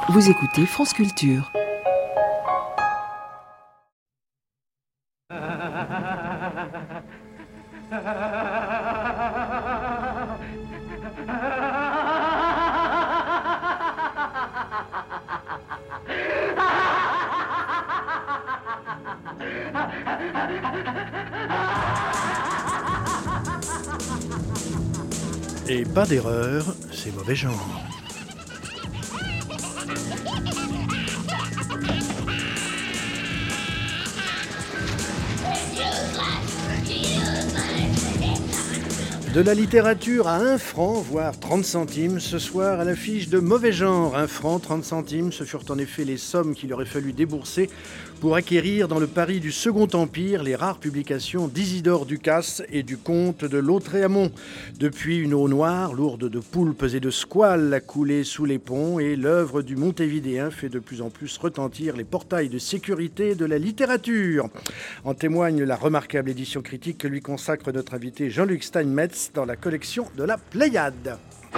Vous écoutez France Culture. Et pas d'erreur, c'est mauvais genre. De la littérature à 1 franc, voire 30 centimes, ce soir à l'affiche de Mauvais genre. 1 franc, 30 centimes, ce furent en effet les sommes qu'il aurait fallu débourser pour acquérir dans le Paris du Second Empire les rares publications d'Isidore Ducasse et du comte de Lautréamont. Depuis, une eau noire, lourde de poulpes et de squales, a coulé sous les ponts et l'œuvre du Montévidéen fait de plus en plus retentir les portails de sécurité de la littérature. En témoigne la remarquable édition critique que lui consacre notre invité Jean-Luc Steinmetz dans la collection de la Pléiade.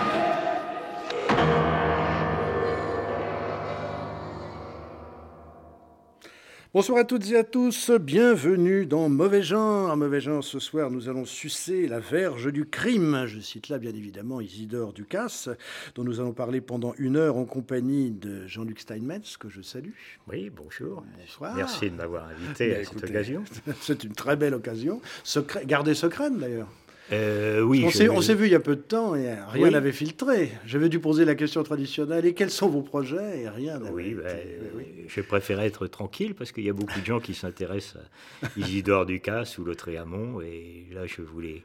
Bonsoir à toutes et à tous, bienvenue dans Mauvais genre. Mauvais genre, ce soir, nous allons sucer la verge du crime. Je cite là, bien évidemment, Isidore Ducasse, dont nous allons parler pendant 1 heure en compagnie de Jean-Luc Steinmetz, que je salue. Oui, bonjour. Bonsoir. Merci de m'avoir invité à cette occasion. C'est une très belle occasion. Gardez secrète, d'ailleurs. Oui, on s'est vu il y a peu de temps et rien n'avait filtré. J'avais dû poser la question traditionnelle, et quels sont vos projets, et rien n'avait été... Oui. Je préférais être tranquille parce qu'il y a beaucoup de gens qui s'intéressent à Isidore Ducasse ou Lautréamont, et là je voulais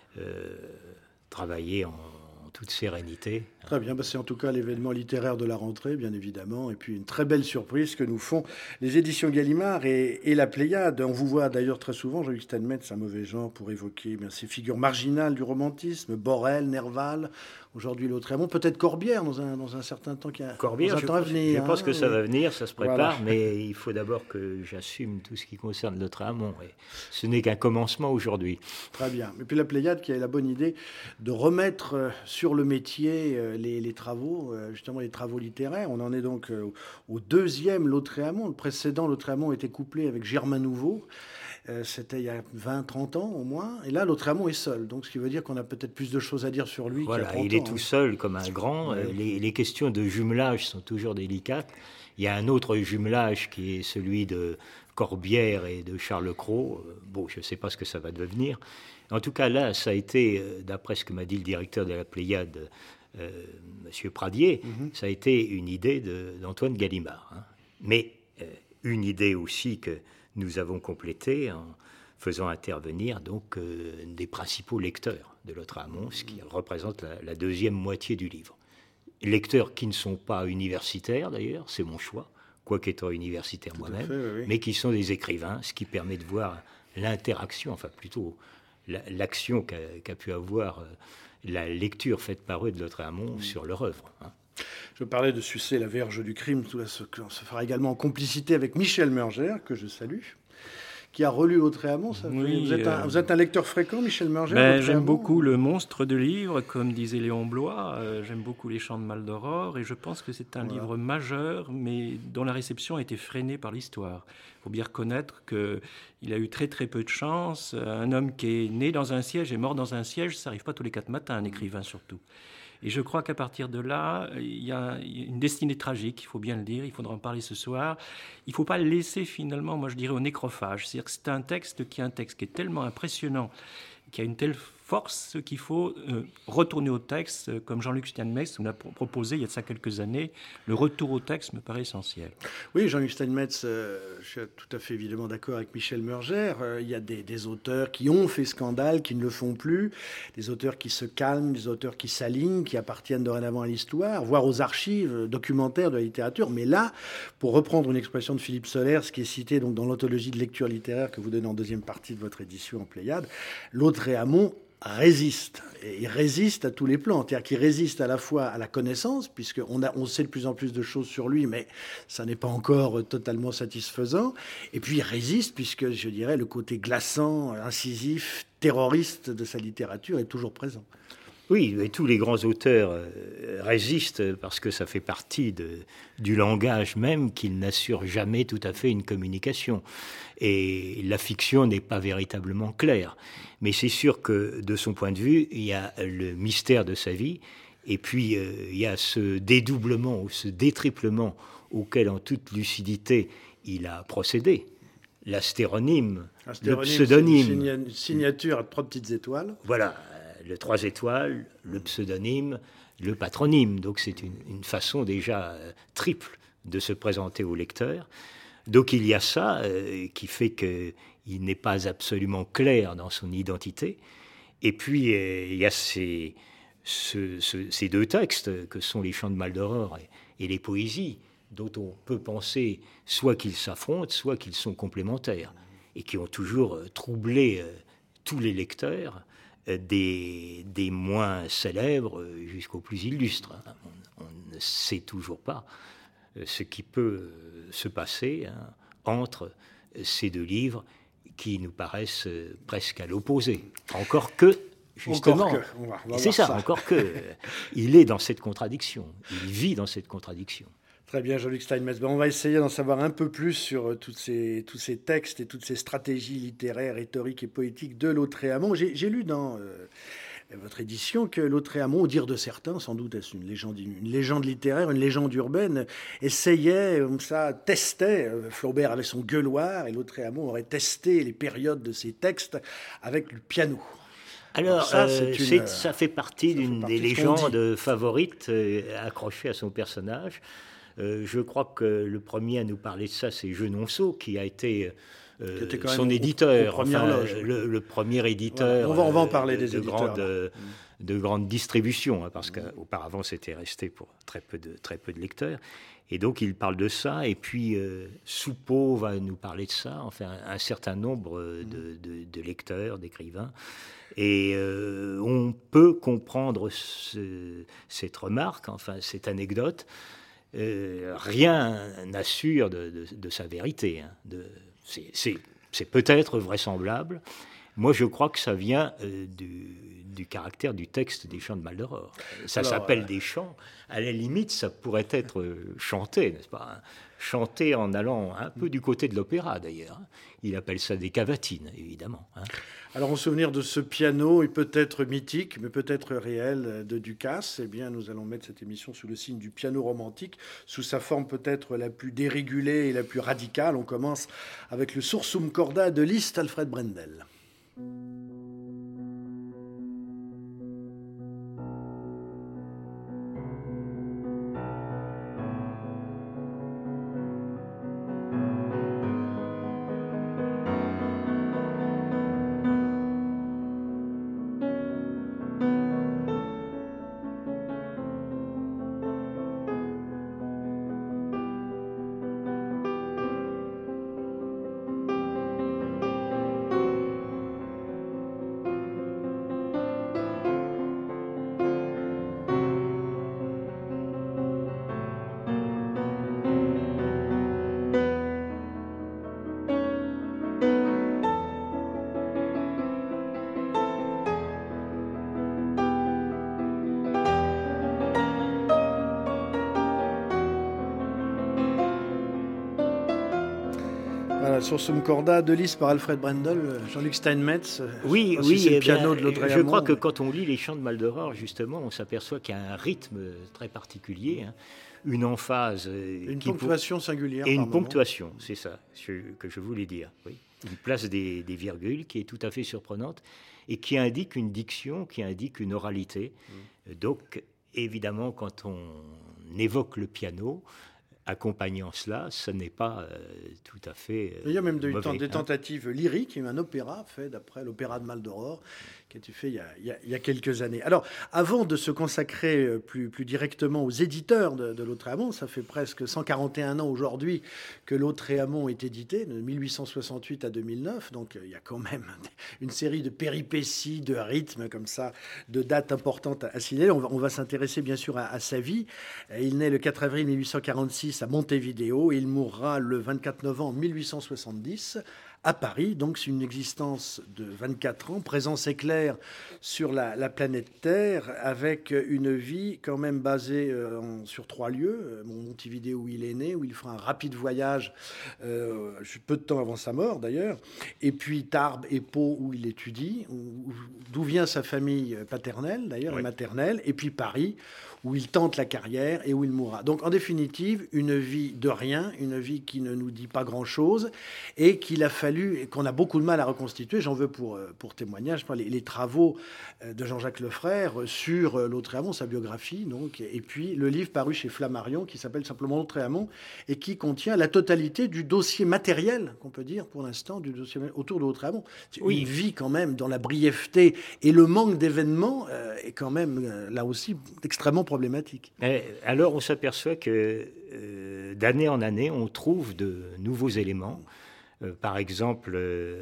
travailler en toute sérénité. Très bien, c'est en tout cas l'événement littéraire de la rentrée, bien évidemment, et puis une très belle surprise que nous font les éditions Gallimard et la Pléiade. On vous voit d'ailleurs très souvent, Jean-Luc Steinmetz, un mauvais genre, pour évoquer ces figures marginales du romantisme, Borel, Nerval, aujourd'hui Lautréamont, peut-être Corbière dans un certain temps qui a Corbière, je pense que ça va venir, ça se prépare, voilà. Mais il faut d'abord que j'assume tout ce qui concerne Lautréamont, et ce n'est qu'un commencement aujourd'hui. Très bien. Et puis la Pléiade qui a la bonne idée de remettre sur le métier les travaux, justement les travaux littéraires. On en est donc au 2e Lautréamont. Le précédent Lautréamont était couplé avec Germain Nouveau. C'était il y a 20-30 ans au moins. Et là, Lautréamont est seul. Donc, ce qui veut dire qu'on a peut-être plus de choses à dire sur lui qu'il y a 30 ans. Il est tout seul comme un grand. Les questions de jumelage sont toujours délicates. Il y a un autre jumelage qui est celui de Corbière et de Charles Cros. Je ne sais pas ce que ça va devenir. En tout cas, là, ça a été, d'après ce que m'a dit le directeur de la Pléiade, Monsieur Pradier, ça a été une idée d'Antoine Gallimard. Mais une idée aussi que nous avons complétée en faisant intervenir donc des principaux lecteurs de Lautréamont, ce qui représente la 2e moitié du livre. Lecteurs qui ne sont pas universitaires d'ailleurs, c'est mon choix, quoique étant universitaire moi-même, oui. Mais qui sont des écrivains, ce qui permet de voir l'interaction, enfin plutôt l'action qu'a pu avoir la lecture faite par eux de Lautréamont sur leur œuvre. Je parlais de sucer la verge du crime, tout ça, on se fera également en complicité avec Michel Meurgère, que je salue, qui a relu Lautréamont. Vous êtes un lecteur fréquent, Michel Meurgère? J'aime beaucoup Le Monstre de livre, comme disait Léon Bloy. J'aime beaucoup Les Chants de Maldoror, et je pense que c'est un livre majeur, mais dont la réception a été freinée par l'histoire. Il faut bien reconnaître qu'il a eu très très peu de chance. Un homme qui est né dans un siège et mort dans un siège, ça n'arrive pas tous les 4 matins, un écrivain surtout. Et je crois qu'à partir de là, il y a une destinée tragique, il faut bien le dire, il faudra en parler ce soir. Il ne faut pas le laisser finalement, moi je dirais, au nécrophage. C'est-à-dire que c'est un texte qui est tellement impressionnant, qui a une telle force qu'il faut retourner au texte, comme Jean-Luc Steinmetz nous l'a proposé il y a de ça quelques années. Le retour au texte me paraît essentiel. Oui, Jean-Luc Steinmetz, je suis tout à fait évidemment d'accord avec Michel Meurgère. Il y a des auteurs qui ont fait scandale, qui ne le font plus, des auteurs qui se calment, des auteurs qui s'alignent, qui appartiennent dorénavant à l'histoire, voire aux archives documentaires de la littérature. Mais là, pour reprendre une expression de Philippe Solers, qui est citée donc dans l'anthologie de lecture littéraire que vous donnez en 2e partie de votre édition en Pléiade, Lautréamont résiste. Et il résiste à tous les plans. C'est-à-dire qu'il résiste à la fois à la connaissance, puisqu'on sait de plus en plus de choses sur lui, mais ça n'est pas encore totalement satisfaisant. Et puis il résiste, puisque, je dirais, le côté glaçant, incisif, terroriste de sa littérature est toujours présent. Oui, et tous les grands auteurs résistent parce que ça fait partie du langage même qu'ils n'assurent jamais tout à fait une communication. Et la fiction n'est pas véritablement claire. Mais c'est sûr que, de son point de vue, il y a le mystère de sa vie, et puis il y a ce dédoublement ou ce détriplement auquel, en toute lucidité, il a procédé. L'astéronyme, le pseudonyme. C'est une signature à 3 petites étoiles. Voilà. Le 3 étoiles, le pseudonyme, le patronyme. Donc c'est une façon déjà triple de se présenter au lecteur. Donc il y a ça qui fait qu'il n'est pas absolument clair dans son identité. Et puis il y a ces 2 textes que sont les Chants de Maldoror et les Poésies, dont on peut penser soit qu'ils s'affrontent, soit qu'ils sont complémentaires, et qui ont toujours troublé tous les lecteurs, des moins célèbres jusqu'aux plus illustres. On ne sait toujours pas ce qui peut se passer entre ces 2 livres qui nous paraissent presque à l'opposé. Encore que, justement, c'est ça, encore que, il est dans cette contradiction, il vit dans cette contradiction. Très bien, Jean-Luc Steinmetz. On va essayer d'en savoir un peu plus sur tous ces textes et toutes ces stratégies littéraires, rhétoriques et poétiques de Lautréamont. J'ai lu dans votre édition que Lautréamont, au dire de certains, sans doute est-ce une légende littéraire, une légende urbaine, essayait, comme ça, testait. Flaubert avait son gueuloir et Lautréamont aurait testé les périodes de ses textes avec le piano. Alors, ça fait partie d'une des légendes favorites accrochées à son personnage. Je crois que le premier à nous parler de ça, c'est Genonceau, qui a été son éditeur, le premier éditeur. Voilà. On va en parler des éditeurs. De grande distribution, parce qu'auparavant, c'était resté pour très peu de lecteurs. Et donc, il parle de ça. Et puis, Soupeau va nous parler de ça. Enfin, un certain nombre de lecteurs, d'écrivains. Et on peut comprendre cette remarque, enfin, cette anecdote. Rien n'assure de sa vérité. C'est peut-être vraisemblable. Moi, je crois que ça vient du caractère du texte des Chants de Maldoror. Ça s'appelle des chants. À la limite, ça pourrait être chanté, n'est-ce pas ? Chanté en allant un peu du côté de l'opéra, d'ailleurs. Il appelle ça des cavatines, évidemment. Alors, en souvenir de ce piano, et peut-être mythique, mais peut-être réel, de Ducasse, eh bien, nous allons mettre cette émission sous le signe du piano romantique, sous sa forme peut-être la plus dérégulée et la plus radicale. On commence avec le Sursum Corda de Liszt, Alfred Brendel. Sursum Corda de Liszt par Alfred Brendel, Jean-Luc Steinmetz. Oui, c'est le piano de Lautréamont. Je crois que quand on lit les Chants de Maldoror, justement, on s'aperçoit qu'il y a un rythme très particulier, une emphase. Une ponctuation singulière. Et une ponctuation, c'est ça que je voulais dire. Oui. Il place des virgules qui est tout à fait surprenante et qui indique une diction, qui indique une oralité. Donc, évidemment, quand on évoque le piano, accompagnant cela, ce n'est pas tout à fait il y a même des mauvais, tentatives lyriques. Il y a eu un opéra fait d'après l'opéra de Maldoror qui a été fait il y a quelques années. Alors, avant de se consacrer plus directement aux éditeurs de Lautréamont, ça fait presque 141 ans aujourd'hui que Lautréamont est édité, de 1868 à 2009. Donc, il y a quand même une série de péripéties, de rythmes comme ça, de dates importantes à signaler. On va s'intéresser bien sûr à sa vie. Il naît le 4 avril 1846 à Montevideo et il mourra le 24 novembre 1870 à Paris. Donc c'est une existence de 24 ans, présence éclair sur la planète Terre, avec une vie quand même basée sur 3 lieux. Montevideo où il est né, où il fera un rapide voyage peu de temps avant sa mort d'ailleurs, et puis Tarbes et Pau où il étudie, d'où vient sa famille paternelle d'ailleurs, et maternelle, et puis Paris où il tente la carrière et où il mourra. Donc en définitive, une vie de rien, une vie qui ne nous dit pas grand-chose et qu'il a fallu, et qu'on a beaucoup de mal à reconstituer. J'en veux pour témoignage les travaux de Jean-Jacques Lefrère sur Lautréamont, sa biographie, donc, et puis le livre paru chez Flammarion qui s'appelle simplement Lautréamont et qui contient la totalité du dossier matériel, qu'on peut dire pour l'instant, du dossier autour de Lautréamont. Une vie quand même dans la brièveté et le manque d'événements est quand même là aussi extrêmement problématique. Alors on s'aperçoit que d'année en année, on trouve de nouveaux éléments. Par exemple,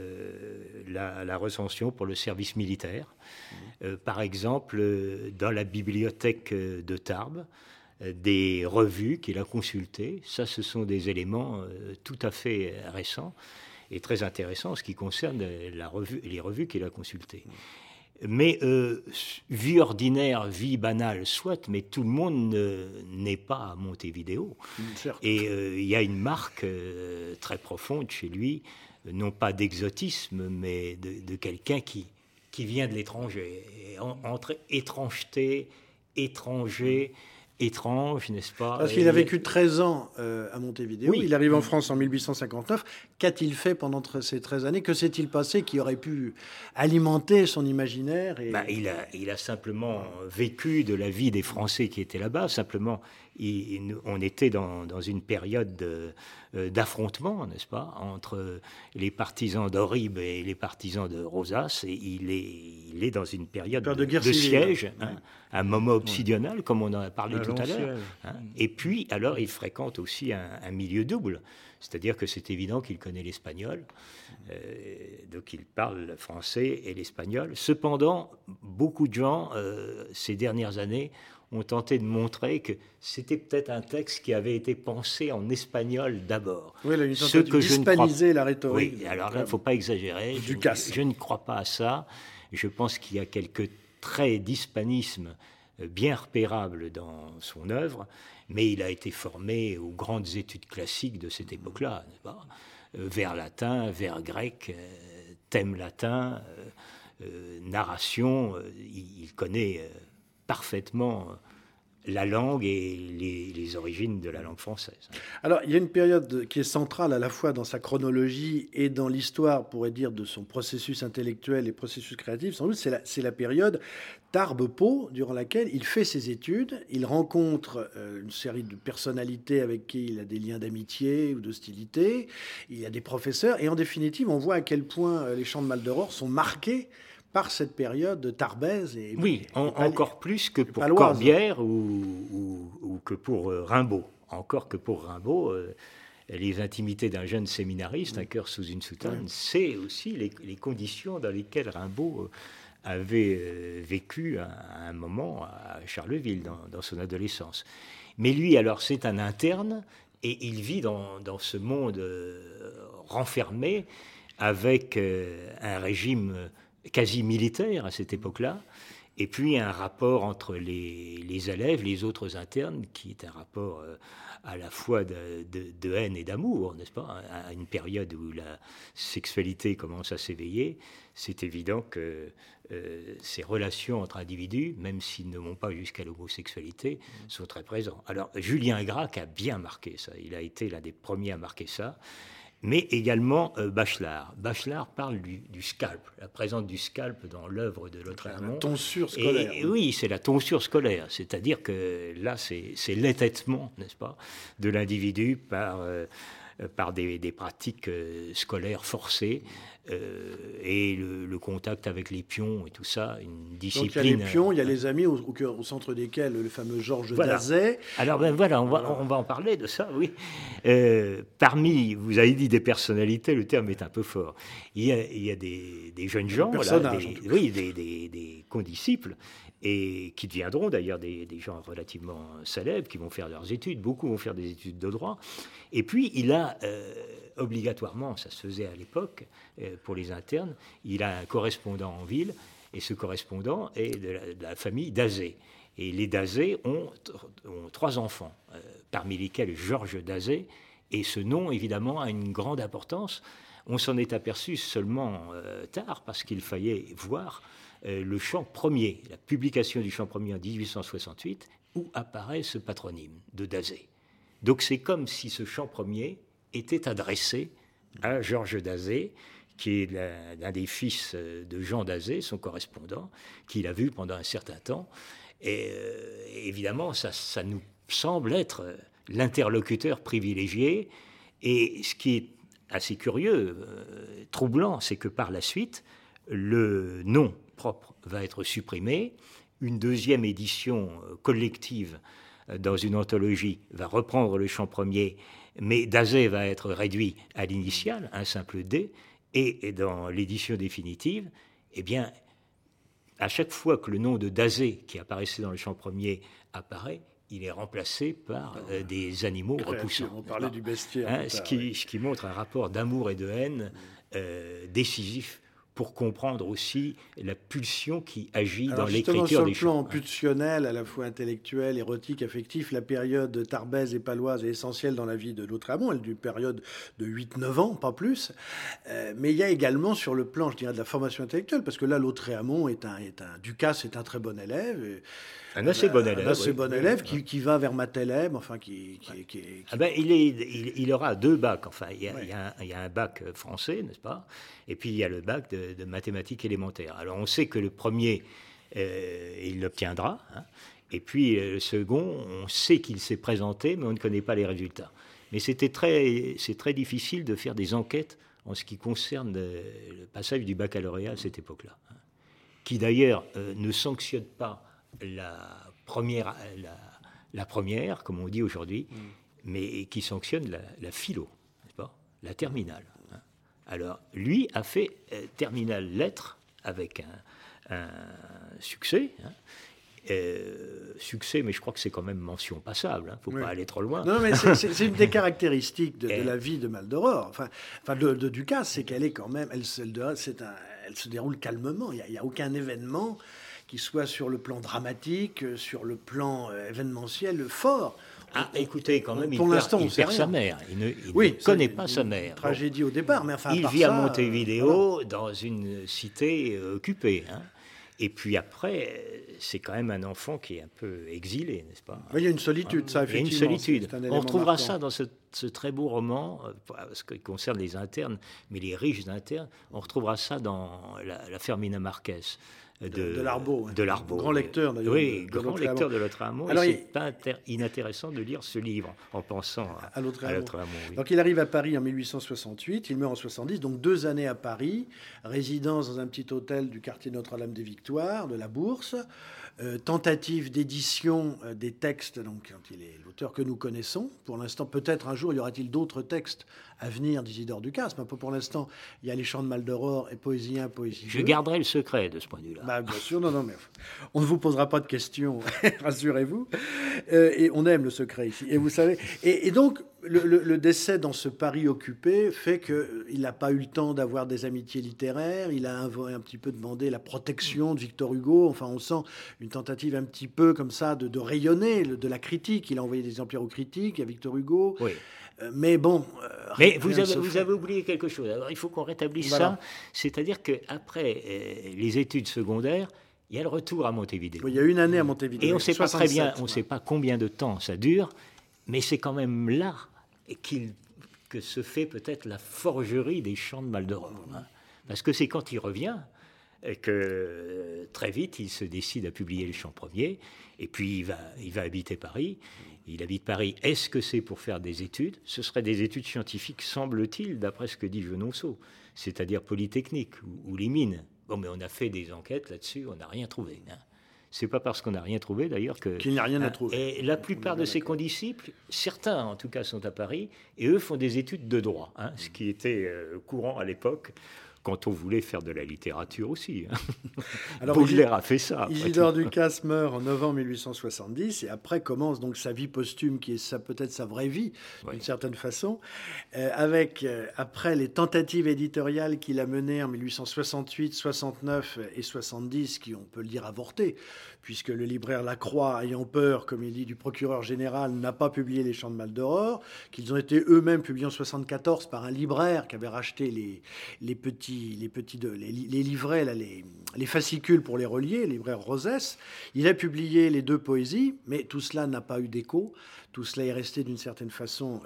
la recension pour le service militaire. Par exemple, dans la bibliothèque de Tarbes, des revues qu'il a consultées. Ça, ce sont des éléments tout à fait récents et très intéressants en ce qui concerne les revues qu'il a consultées. Mais vie ordinaire, vie banale, soit, mais tout le monde n'est pas à Montevideo. Et il y a une marque très profonde chez lui, non pas d'exotisme, mais de quelqu'un qui vient de l'étranger. Entre étrangeté, étranger, étrange, n'est-ce pas? Parce qu'il a vécu 13 ans à Montevideo. Oui. Il arrive en France en 1859. Qu'a-t-il fait pendant ces 13 années? Que s'est-il passé qui aurait pu alimenter son imaginaire il a simplement vécu de la vie des Français qui étaient là-bas. Simplement, on était dans une période d'affrontement, n'est-ce pas, entre les partisans d'Auribes et les partisans de Rosas. Et il est dans une période de siège, un moment obsidional, comme on en a parlé tout à l'heure. Et puis, alors, il fréquente aussi un milieu double. C'est-à-dire que c'est évident qu'il connaît l'espagnol, donc il parle le français et l'espagnol. Cependant, beaucoup de gens, ces dernières années, ont tenté de montrer que c'était peut-être un texte qui avait été pensé en espagnol d'abord. Oui, là, ce que d'hispaniser la rhétorique. Oui, alors là, il ne faut pas exagérer. Je ne crois pas à ça. Je pense qu'il y a quelques traits d'hispanisme bien repérables dans son œuvre, mais il a été formé aux grandes études classiques de cette époque-là, n'est-ce pas ? Vers latin, vers grec, thème latin, narration. Il connaît parfaitement la langue et les origines de la langue française. Alors, il y a une période qui est centrale à la fois dans sa chronologie et dans l'histoire, on pourrait dire, de son processus intellectuel et processus créatif. Sans doute, c'est la période Tarbes-Pau, durant laquelle il fait ses études, il rencontre une série de personnalités avec qui il a des liens d'amitié ou d'hostilité, il y a des professeurs, et en définitive, on voit à quel point les Champs de Maldoror sont marqués par cette période tarbaise. Encore plus que pour Corbière ou que pour Rimbaud. Encore que pour Rimbaud, les intimités d'un jeune séminariste, un cœur sous une soutane, c'est aussi les conditions dans lesquelles Rimbaud avait vécu à un moment à Charleville, dans son adolescence. Mais lui, alors, c'est un interne, et il vit dans ce monde renfermé, avec un régime quasi militaire à cette époque-là, et puis un rapport entre les élèves, les autres internes, qui est un rapport à la fois de haine et d'amour, n'est-ce pas? À une période où la sexualité commence à s'éveiller, c'est évident que ces relations entre individus, même s'ils ne vont pas jusqu'à l'homosexualité, sont très présents. Alors, Julien Gracq a bien marqué ça. Il a été l'un des premiers à marquer ça. Mais également Bachelard. Bachelard parle du scalp, la présence du scalp dans l'œuvre de Lautréamont. La tonsure scolaire. Oui, c'est la tonsure scolaire. C'est-à-dire que là, c'est l'étêtement, n'est-ce pas, de l'individu par des pratiques scolaires forcées et le contact avec les pions et tout ça, une discipline. Donc il y a les pions, il y a les amis au centre desquels le fameux Georges Dazet. Alors voilà, on va en parler de ça, oui. Parmi, vous avez dit des personnalités, le terme est un peu fort. Il y a des jeunes gens, des condisciples, et qui deviendront d'ailleurs des gens relativement célèbres, qui vont faire leurs études. Beaucoup vont faire des études de droit. Et puis, il a obligatoirement, ça se faisait à l'époque, pour les internes, il a un correspondant en ville, et ce correspondant est de la famille Dazé. Et les Dazé ont 3 enfants, parmi lesquels Georges Dazé, et ce nom, évidemment, a une grande importance. On s'en est aperçu seulement tard, parce qu'il fallait voir le chant premier, la publication du chant premier en 1868, où apparaît ce patronyme de Dazé. Donc c'est comme si ce chant premier était adressé à Georges Dazé, qui est l'un des fils de Jean Dazé, son correspondant, qu'il a vu pendant un certain temps. Et évidemment, ça nous semble être l'interlocuteur privilégié. Et ce qui est assez curieux, troublant, c'est que par la suite, le nom propre va être supprimé. Une deuxième édition collective dans une anthologie va reprendre le chant premier, mais Dazé va être réduit à l'initiale, un simple D. Et dans l'édition définitive, eh bien, à chaque fois que le nom de Dazé, qui apparaissait dans le chant premier, apparaît, il est remplacé par des animaux repoussants. On parlait du bestiaire. Hein, ce qui montre un rapport d'amour et de haine décisif pour comprendre aussi la pulsion qui agit dans l'écriture des chants. Sur le plan pulsionnel, à la fois intellectuel, érotique, affectif, la période tarbaise et paloise est essentielle dans la vie de Lautréamont. Elle est d'une période de 8-9 ans, pas plus. Mais il y a également sur le plan, je dirais, de la formation intellectuelle, parce que là, Lautréamont Ducasse est un très bon élève. Un assez bon élève. Un assez bon élève qui va vers Mathelem, enfin il aura 2 bacs. Enfin, il y a un bac français, n'est-ce pas? Et puis il y a le bac de mathématiques élémentaires. Alors on sait que le premier, il l'obtiendra. Hein, et puis le second, on sait qu'il s'est présenté, mais on ne connaît pas les résultats. Mais c'est très difficile de faire des enquêtes en ce qui concerne le passage du baccalauréat à cette époque-là, hein, qui d'ailleurs ne sanctionne pas la première, comme on dit aujourd'hui, mais qui sanctionne la philo, n'est-ce pas, la terminale. Hein. Alors, lui a fait terminale lettres avec un succès. Hein. Succès, mais je crois que c'est quand même mention passable. Il ne faut pas aller trop loin. Non, mais c'est une des caractéristiques de la vie de Maldoror, enfin de Ducasse, c'est qu'elle est quand même, elle se déroule calmement. Il n'y a aucun événement qui soit sur le plan dramatique, sur le plan événementiel fort. Écoutez, quand même, pour l'instant, il perd sa mère. Il ne connaît pas sa mère. Tragédie au départ, mais enfin. Il vit à Montevideo, dans une cité occupée. Hein. Et puis après, c'est quand même un enfant qui est un peu exilé, n'est-ce pas? Oui, il y a une solitude, ça, effectivement. Il y a une solitude. On retrouvera marquant. ça dans ce très beau roman, ce qui concerne les internes, mais les riches internes, on retrouvera ça dans la Fermina Marquez. De Larbaud. De Larbaud. Grand lecteur, d'ailleurs. Oui, grand lecteur de Lautréamont. Alors, c'est pas inintéressant de lire ce livre en pensant à Lautréamont. Oui. Donc, il arrive à Paris en 1868, il meurt en 70, donc 2 années à Paris, résidence dans un petit hôtel du quartier Notre-Dame-des-Victoires, de la Bourse, tentative d'édition des textes, donc quand il est l'auteur que nous connaissons. Pour l'instant, peut-être un jour, y aura-t-il d'autres textes à venir d'Isidore Ducasse, mais pour l'instant, il y a les chants de Maldoror et Poésie 1, Poésie 2. Je garderai le secret de ce point de vue-là. Bien sûr, non, mais on ne vous posera pas de questions, rassurez-vous. Et on aime le secret ici. Et vous savez, et donc, le décès dans ce Paris occupé fait qu'il n'a pas eu le temps d'avoir des amitiés littéraires. Il a un petit peu demandé la protection de Victor Hugo. Enfin, on sent une tentative un petit peu comme ça de rayonner de la critique. Il a envoyé des exemplaires aux critiques à Victor Hugo. Oui. Mais bon... mais vous avez oublié quelque chose. Alors, il faut qu'on rétablisse ça. C'est-à-dire qu'après les études secondaires, il y a le retour à Montevideo. Oui, il y a 1 année à Montevideo. Et on ne sait pas très bien, on ne sait pas combien de temps ça dure, mais c'est quand même là que se fait peut-être la forgerie des chants de Maldoror. Hein. Parce que c'est quand il revient que très vite, il se décide à publier le chant premier, et puis il va habiter Paris. Il habite Paris. Est-ce que c'est pour faire des études? Ce seraient des études scientifiques, semble-t-il, d'après ce que dit Genonceau, c'est-à-dire Polytechnique ou les mines. Bon, mais on a fait des enquêtes là-dessus, on n'a rien trouvé. Hein. C'est pas parce qu'on n'a rien trouvé, d'ailleurs, qu'il n'y a rien à trouver. Et la plupart de ses condisciples, certains en tout cas, sont à Paris, et eux font des études de droit, hein, ce qui était courant à l'époque, quand on voulait faire de la littérature aussi. Hein. Alors, Baudelaire a fait ça. Isidore Ducasse meurt en novembre 1870 et après commence donc sa vie posthume qui est peut-être sa vraie vie d'une certaine façon, après les tentatives éditoriales qu'il a menées en 1868, 69 et 70 qui, on peut le dire, avortées, puisque le libraire Lacroix, ayant peur, comme il dit, du procureur général, n'a pas publié Les Chants de Maldoror, qu'ils ont été eux-mêmes publiés en 74 par un libraire qui avait racheté les livrets, là, les fascicules pour les relier, le libraire Rosès. Il a publié les 2 poésies, mais tout cela n'a pas eu d'écho. Tout cela est resté d'une certaine façon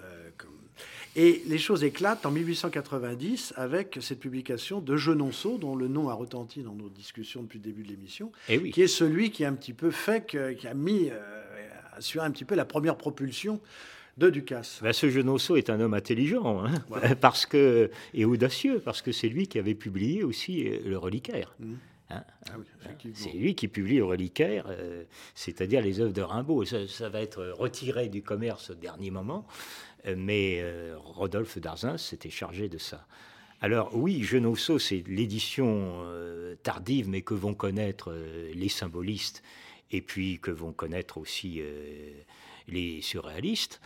Et les choses éclatent en 1890 avec cette publication de Genonceau, dont le nom a retenti dans nos discussions depuis le début de l'émission, qui est celui qui a un petit peu qui a assuré un petit peu la première propulsion de Ducasse. Ce Genonceau est un homme intelligent, hein, voilà. et audacieux, parce que c'est lui qui avait publié aussi le Reliquaire. Hein. C'est lui qui publie le Reliquaire, c'est-à-dire les œuvres de Rimbaud. Ça va être retiré du commerce au dernier moment, mais Rodolphe Darzens s'était chargé de ça. Alors oui, Genonceau, c'est l'édition tardive, mais que vont connaître les symbolistes, et puis que vont connaître aussi les surréalistes.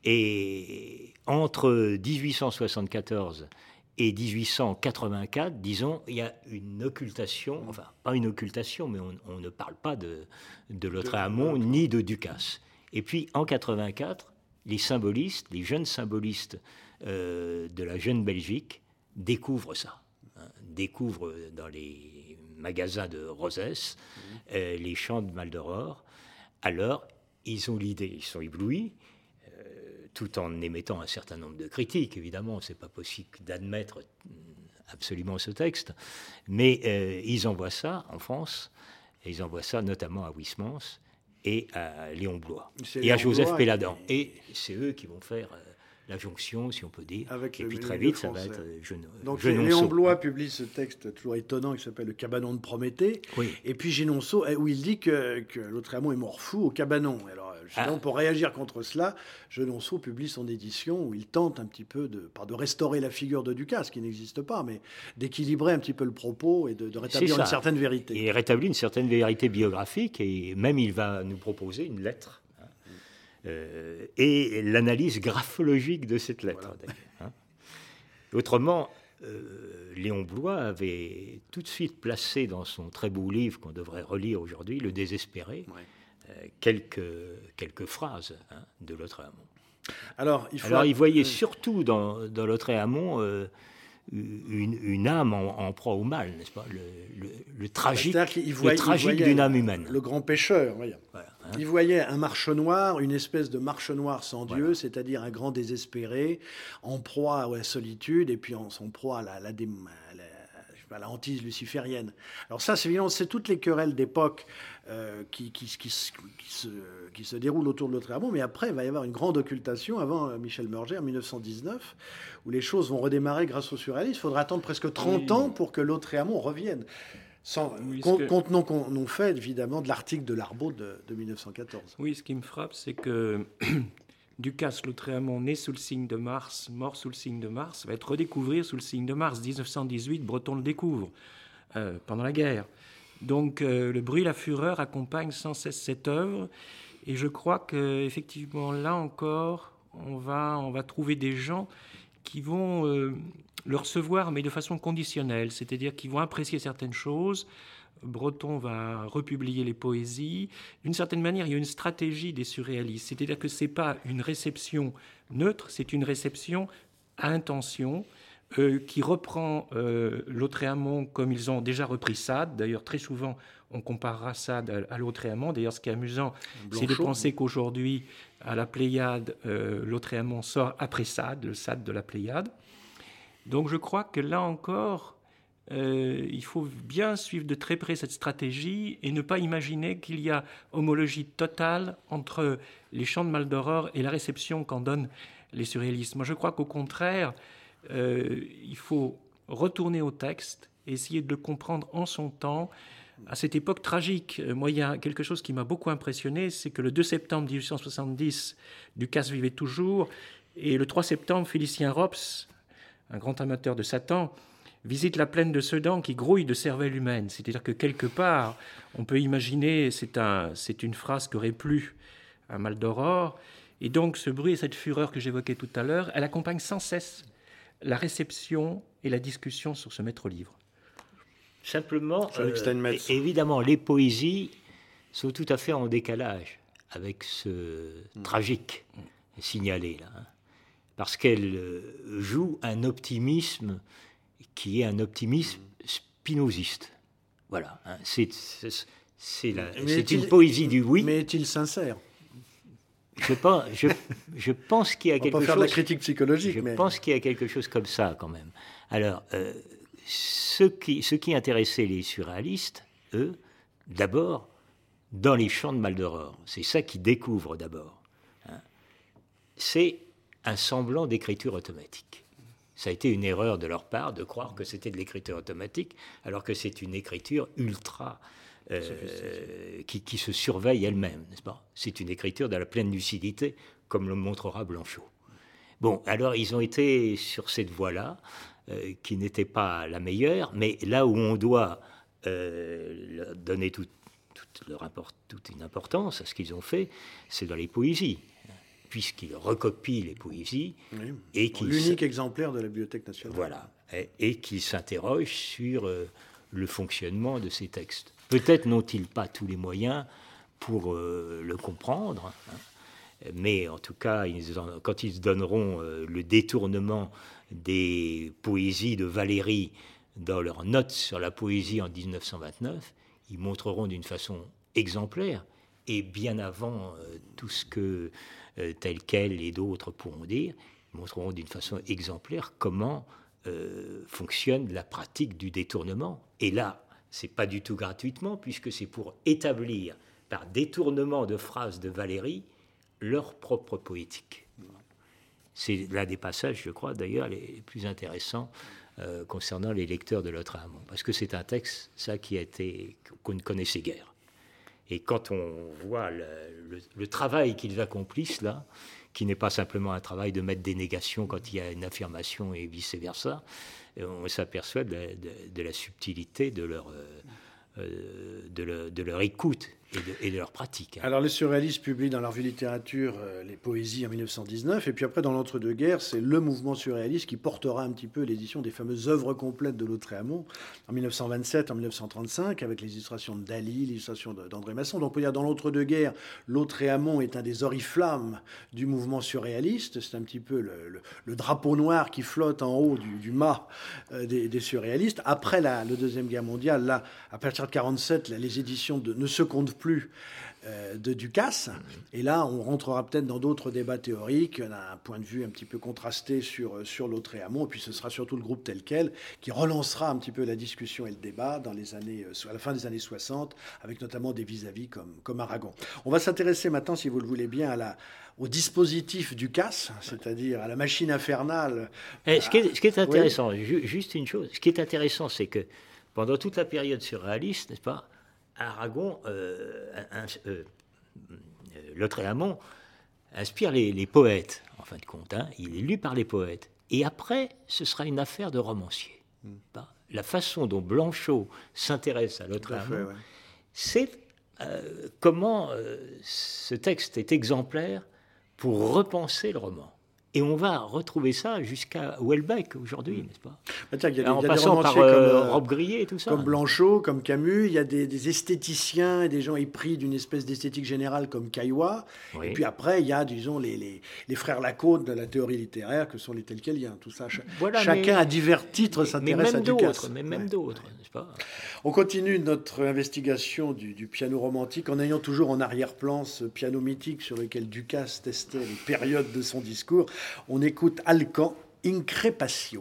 Et entre 1874 et 1884, disons, il y a une occultation, enfin, pas une occultation, mais on ne parle pas de Lautréamont ni de Ducasse. Et puis, en 84, les symbolistes, les jeunes symbolistes de la jeune Belgique découvrent ça. Découvrent dans les magasins de Rosès les chants de Maldoror. Alors, ils ont l'idée, ils sont éblouis, tout en émettant un certain nombre de critiques, évidemment, c'est pas possible d'admettre absolument ce texte, mais ils envoient ça en France, et ils envoient ça notamment à Huysmans et à Léon Bloy, et à Joseph Péladan, et c'est eux qui vont faire la jonction, si on peut dire, avec et puis très vite, ça va être Donc Genonceau. Léon Bloy publie ce texte toujours étonnant qui s'appelle « Le cabanon de Prométhée », et puis Genonceau, où il dit que Lautréamont est mort fou au cabanon. Alors, justement, pour réagir contre cela, Genonceau publie son édition où il tente un petit peu de restaurer la figure de Ducasse, qui n'existe pas, mais d'équilibrer un petit peu le propos et de rétablir une certaine vérité. Il rétablit une certaine vérité biographique, et même il va nous proposer une lettre. Et l'analyse graphologique de cette lettre. Voilà. Autrement, Léon Bloy avait tout de suite placé dans son très beau livre qu'on devrait relire aujourd'hui, Le Désespéré, quelques phrases de Lautréamont. Alors, il voyait surtout dans Lautréamont une âme en proie au mal, n'est-ce pas, le tragique d'une âme humaine. Le grand pécheur, voilà. Il voyait un marche noir, une espèce de marche noire sans Dieu, c'est-à-dire un grand désespéré, en proie à la solitude, et puis en proie à la hantise luciférienne. Alors ça, c'est évidemment, c'est toutes les querelles d'époque qui se déroulent autour de Lautréamont, mais après, il va y avoir une grande occultation avant Michel Meurger en 1919, où les choses vont redémarrer grâce au surréalisme. Il faudra attendre presque 30 ans pour que Lautréamont revienne. Contenant qu'on fait, évidemment, de l'article de Larbaud de 1914. Oui, ce qui me frappe, c'est que Ducasse Lautréamont, né sous le signe de Mars, mort sous le signe de Mars, va être redécouvert sous le signe de Mars. 1918, Breton le découvre pendant la guerre. Donc le bruit, la fureur accompagnent sans cesse cette œuvre. Et je crois qu'effectivement, là encore, on va trouver des gens qui vont le recevoir, mais de façon conditionnelle, c'est-à-dire qu'ils vont apprécier certaines choses. Breton va republier les poésies. D'une certaine manière, il y a une stratégie des surréalistes, c'est-à-dire que ce n'est pas une réception neutre, c'est une réception à intention qui reprend Lautréamont comme ils ont déjà repris Sade. D'ailleurs, très souvent, on comparera Sade à Lautréamont. D'ailleurs, ce qui est amusant, c'est de penser qu'aujourd'hui, à la Pléiade, Lautréamont sort après Sade, le Sade de la Pléiade. Donc je crois que là encore, il faut bien suivre de très près cette stratégie et ne pas imaginer qu'il y a homologie totale entre les chants de Maldoror et la réception qu'en donnent les surréalistes. Moi je crois qu'au contraire, il faut retourner au texte, essayer de le comprendre en son temps, à cette époque tragique. Moi, il y a quelque chose qui m'a beaucoup impressionné, c'est que le 2 septembre 1870, Ducasse vivait toujours, et le 3 septembre, Félicien Rops, un grand amateur de Satan, visite la plaine de Sedan qui grouille de cervelle humaine. C'est-à-dire que quelque part, on peut imaginer, c'est une phrase qui aurait plu à Maldoror, et donc ce bruit et cette fureur que j'évoquais tout à l'heure, elle accompagne sans cesse la réception et la discussion sur ce maître-livre. Simplement, évidemment, les poésies sont tout à fait en décalage avec ce tragique signalé, là, hein, parce qu'elles jouent un optimisme qui est un optimisme spinoziste. Voilà, hein, c'est une poésie du oui. Mais est-il sincère ? Je pense qu'il y a quelque chose... On va pas faire de la critique psychologique, Je pense qu'il y a quelque chose comme ça, quand même. Alors, ce qui intéressait les surréalistes, eux, d'abord, dans les chants de Maldoror, c'est ça qu'ils découvrent d'abord, hein, c'est un semblant d'écriture automatique. Ça a été une erreur de leur part de croire que c'était de l'écriture automatique, alors que c'est une écriture ultra... qui se surveille elle-même, n'est-ce pas ? C'est une écriture de la pleine lucidité, comme le montrera Blanchot. Bon, alors ils ont été sur cette voie-là, qui n'était pas la meilleure, mais là où on doit donner toute une importance à ce qu'ils ont fait, c'est dans les poésies, puisqu'ils recopient les poésies. Oui, et l'unique exemplaire de la Bibliothèque nationale. Voilà, et qu'ils s'interrogent sur le fonctionnement de ces textes. Peut-être n'ont-ils pas tous les moyens pour le comprendre, hein, mais en tout cas, quand ils donneront le détournement des poésies de Valéry dans leurs notes sur la poésie en 1929, ils montreront d'une façon exemplaire, et bien avant tout ce que tel quel et d'autres pourront dire, ils montreront d'une façon exemplaire comment fonctionne la pratique du détournement. Et là, c'est pas du tout gratuitement, puisque c'est pour établir, par détournement de phrases de Valéry, leur propre poétique. C'est l'un des passages, je crois, d'ailleurs, les plus intéressants concernant les lecteurs de Lautréamont, parce que c'est un texte, ça, qu'on ne connaissait guère. Et quand on voit le travail qu'ils accomplissent là, qui n'est pas simplement un travail de mettre des négations quand il y a une affirmation et vice-versa, on s'aperçoit de la subtilité de leur écoute et de leur pratique. Alors les surréalistes publient dans leur vie littérature les poésies en 1919, et puis après dans l'entre-deux-guerres, c'est le mouvement surréaliste qui portera un petit peu l'édition des fameuses œuvres complètes de Lautréamont en 1927, en 1935, avec les illustrations de Dali, l'illustration d'André Masson. Donc on peut dire dans l'entre-deux-guerres, Lautréamont est un des oriflammes du mouvement surréaliste. C'est un petit peu le drapeau noir qui flotte en haut du mât des surréalistes. Après la Deuxième Guerre mondiale, là, à partir de 1947, les éditions ne se comptent plus de Ducasse. Et là, on rentrera peut-être dans d'autres débats théoriques. On a un point de vue un petit peu contrasté sur Lautréamont. Et puis ce sera surtout le groupe tel quel qui relancera un petit peu la discussion et le débat à la fin des années 60, avec notamment des vis-à-vis comme Aragon. On va s'intéresser maintenant, si vous le voulez bien, au dispositif Ducasse, c'est-à-dire à la machine infernale. Ce qui est intéressant, oui. Juste une chose, ce qui est intéressant, c'est que pendant toute la période surréaliste, n'est-ce pas, Aragon, Lautréamont inspire les poètes, en fin de compte. Hein. Il est lu par les poètes. Et après, ce sera une affaire de romancier. La façon dont Blanchot s'intéresse à Lautréamont, c'est comment ce texte est exemplaire pour repenser le roman. Et on va retrouver ça jusqu'à Houellebecq aujourd'hui, n'est-ce pas ? En passant par Robbe-Grillet et tout ça. Comme Blanchot, comme Camus, il y a des esthéticiens et des gens épris d'une espèce d'esthétique générale comme Caillois. Oui. Et puis après, il y a, disons, les frères Lacôte de la théorie littéraire, que sont les Telqueliens. Tout ça, chacun à divers titres s'intéresse à Ducasse. Mais même d'autres, n'est-ce pas ? On continue notre investigation du piano romantique en ayant toujours en arrière-plan ce piano mythique sur lequel Ducasse testait les périodes de son discours. On écoute Alcan, Increpatio.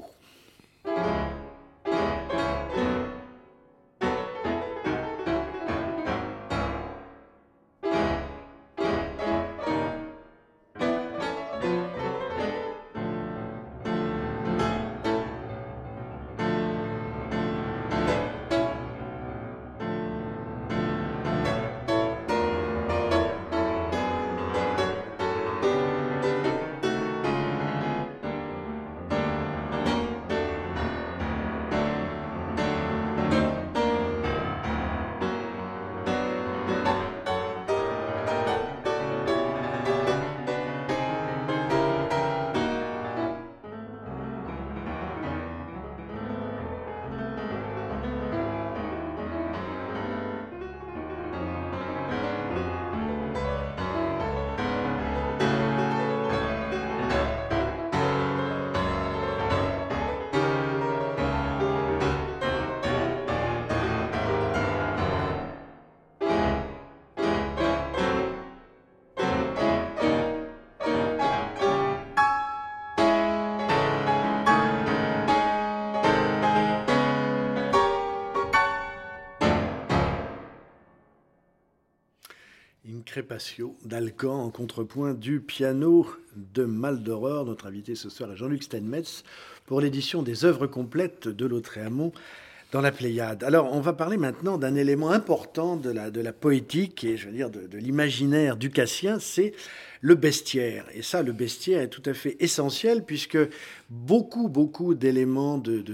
Crépatio d'Alcan en contrepoint du piano de Maldoror. Notre invité ce soir est Jean-Luc Steinmetz pour l'édition des œuvres complètes de Lautréamont dans la Pléiade. Alors, on va parler maintenant d'un élément important de la poétique et, je veux dire, de l'imaginaire ducassien, c'est le bestiaire. Et ça, le bestiaire est tout à fait essentiel puisque beaucoup d'éléments de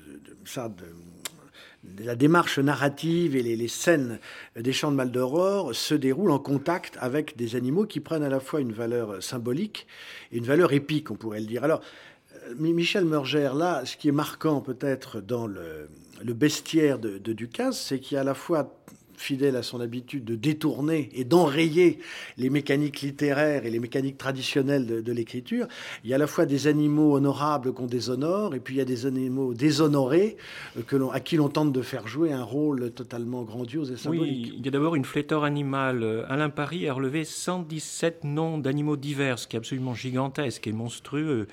la démarche narrative et les scènes des chants de Maldoror se déroulent en contact avec des animaux qui prennent à la fois une valeur symbolique et une valeur épique, on pourrait le dire. Alors, Michel Murger, là, ce qui est marquant peut-être dans le bestiaire de Ducasse, c'est qu'il y a à la fois, fidèle à son habitude de détourner et d'enrayer les mécaniques littéraires et les mécaniques traditionnelles de l'écriture, il y a à la fois des animaux honorables qu'on déshonore, et puis il y a des animaux déshonorés à qui l'on tente de faire jouer un rôle totalement grandiose et symbolique. Oui, il y a d'abord une flétor animale. Alain Paris a relevé 117 noms d'animaux divers, ce qui est absolument gigantesque et monstrueux.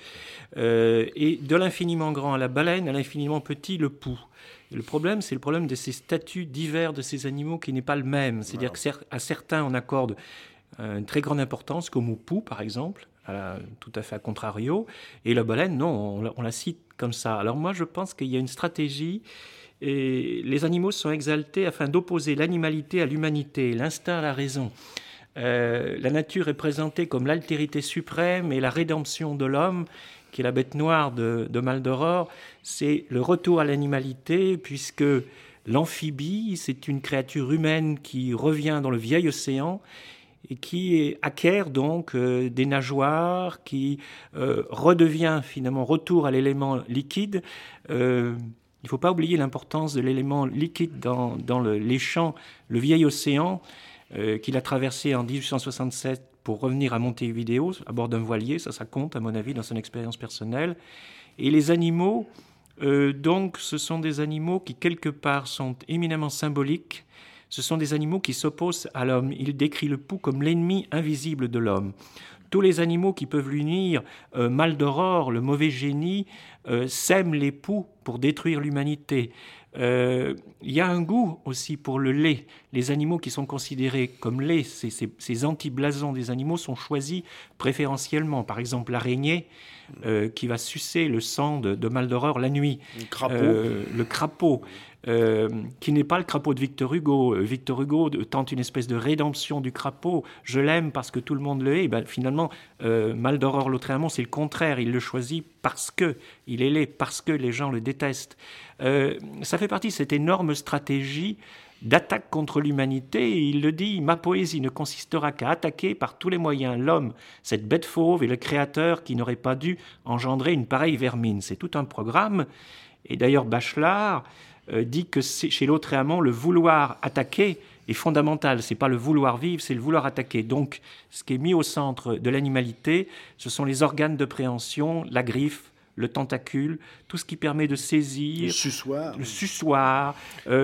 Et de l'infiniment grand à la baleine, à l'infiniment petit, le pou. Et le problème, c'est le problème de ces statuts divers de ces animaux qui n'est pas le même. C'est-à-dire qu'à certains, on accorde une très grande importance, comme au pou, par exemple, tout à fait à contrario. Et la baleine, non, on la cite comme ça. Alors moi, je pense qu'il y a une stratégie. Et les animaux sont exaltés afin d'opposer l'animalité à l'humanité, l'instinct à la raison. La nature est présentée comme l'altérité suprême et la rédemption de l'homme, qui est la bête noire de Maldoror, c'est le retour à l'animalité, puisque l'amphibie, c'est une créature humaine qui revient dans le vieil océan et qui acquiert donc des nageoires, qui redevient finalement retour à l'élément liquide. Il ne faut pas oublier l'importance de l'élément liquide dans les champs, le vieil océan qu'il a traversé en 1867 pour revenir à Montevideo, à bord d'un voilier, ça compte à mon avis dans son expérience personnelle. Et les animaux, donc ce sont des animaux qui quelque part sont éminemment symboliques, ce sont des animaux qui s'opposent à l'homme. Il décrit le pou comme l'ennemi invisible de l'homme. Tous les animaux qui peuvent l'unir, Maldoror, le mauvais génie, sème les poux pour détruire l'humanité. Il y a un goût aussi pour le lait. Les animaux qui sont considérés comme lait, ces anti-blasons des animaux sont choisis préférentiellement. Par exemple, l'araignée qui va sucer le sang de Maldoror la nuit. Le crapaud, qui n'est pas le crapaud de Victor Hugo. Victor Hugo tente une espèce de rédemption du crapaud. Je l'aime parce que tout le monde le hait. Finalement, Maldoror Lautréamont, c'est le contraire. Il le choisit parce qu'il est laid, parce que les gens le détestent. Ça fait partie de cette énorme stratégie d'attaque contre l'humanité, et il le dit, ma poésie ne consistera qu'à attaquer par tous les moyens l'homme, cette bête fauve et le créateur qui n'aurait pas dû engendrer une pareille vermine. C'est tout un programme, et d'ailleurs Bachelard dit que chez Lautréamont, le vouloir attaquer est fondamental. C'est pas le vouloir vivre, c'est le vouloir attaquer. Donc, ce qui est mis au centre de l'animalité, ce sont les organes de préhension, la griffe, le tentacule, tout ce qui permet de saisir, le suçoir.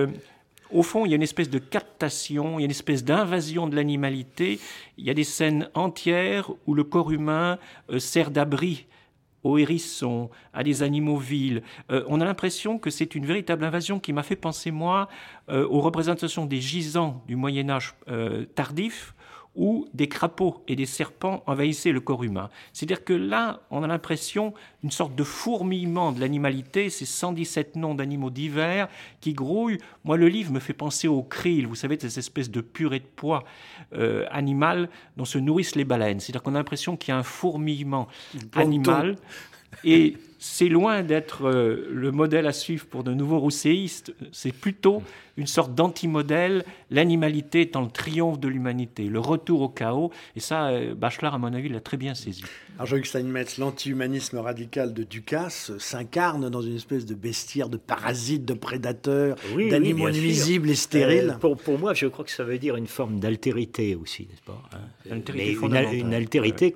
Au fond, il y a une espèce de captation, il y a une espèce d'invasion de l'animalité. Il y a des scènes entières où le corps humain sert d'abri aux hérissons, à des animaux vils. On a l'impression que c'est une véritable invasion qui m'a fait penser, moi, aux représentations des gisants du Moyen-Âge tardif, où des crapauds et des serpents envahissaient le corps humain. C'est-à-dire que là, on a l'impression d'une sorte de fourmillement de l'animalité, ces 117 noms d'animaux divers qui grouillent. Moi, le livre me fait penser au krill, vous savez, ces espèces de purée de pois animal dont se nourrissent les baleines. C'est-à-dire qu'on a l'impression qu'il y a un fourmillement animal. Et c'est loin d'être le modèle à suivre pour de nouveaux rousséistes. C'est plutôt une sorte d'antimodèle, l'animalité étant le triomphe de l'humanité, le retour au chaos. Et ça, Bachelard, à mon avis, l'a très bien saisi. Alors, Jean-Luc Steinmetz, l'anti-humanisme radical de Ducasse s'incarne dans une espèce de bestiaire, de parasites, de prédateurs, d'animaux nuisibles et stériles. Pour moi, je crois que ça veut dire une forme d'altérité aussi, n'est-ce pas, Altérité une altérité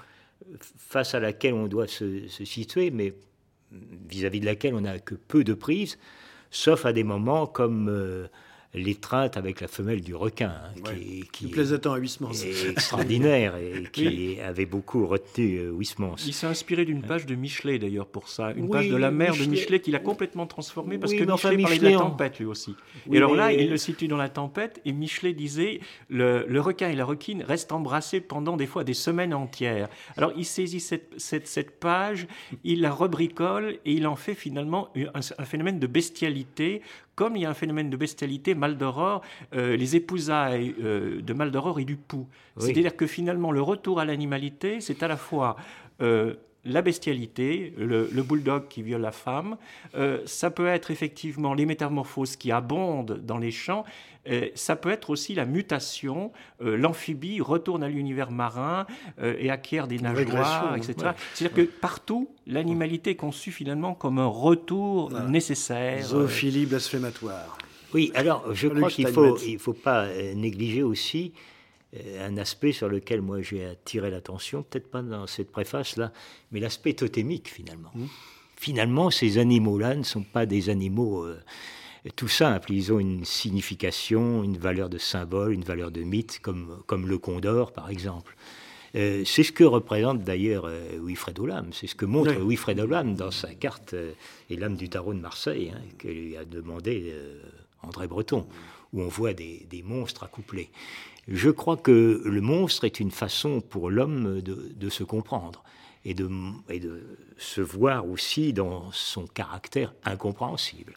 face à laquelle on doit se situer, mais vis-à-vis de laquelle on n'a que peu de prise, sauf à des moments comme l'étreinte avec la femelle du requin, qui plaisait tant à Huysmans. Extraordinaire et qui avait beaucoup retenu Huysmans. Il s'est inspiré d'une page de Michelet d'ailleurs pour ça, une page de la mère de Michelet qu'il a complètement transformée parce que Michelet parlait de la tempête lui aussi. Et alors là, il le situe dans la tempête et Michelet disait le requin et la requine restent embrassés pendant des fois des semaines entières. Alors il saisit cette page, il la rebricole et il en fait finalement un phénomène de bestialité. Comme il y a un phénomène de bestialité, Maldoror, les épousailles de Maldoror et du Pou. Oui. C'est-à-dire que finalement, le retour à l'animalité, c'est à la fois la bestialité, le bulldog qui viole la femme, ça peut être effectivement les métamorphoses qui abondent dans les champs, ça peut être aussi la mutation, l'amphibie retourne à l'univers marin et acquiert des nageoires, etc. Ouais. C'est-à-dire que partout, l'animalité est conçue finalement comme un retour nécessaire. Zoophilie blasphématoire. Oui, alors je crois qu'il ne faut pas négliger aussi un aspect sur lequel moi j'ai attiré l'attention, peut-être pas dans cette préface-là, mais l'aspect totémique finalement. Finalement, ces animaux-là ne sont pas des animaux tout simples, ils ont une signification, une valeur de symbole, une valeur de mythe, comme le condor par exemple. C'est ce que représente d'ailleurs Wilfred Olam, c'est ce que montre Wilfred Olam dans sa carte et l'âme du tarot de Marseille, que lui a demandé André Breton, où on voit des monstres accouplés. Je crois que le monstre est une façon pour l'homme de se comprendre et de se voir aussi dans son caractère incompréhensible.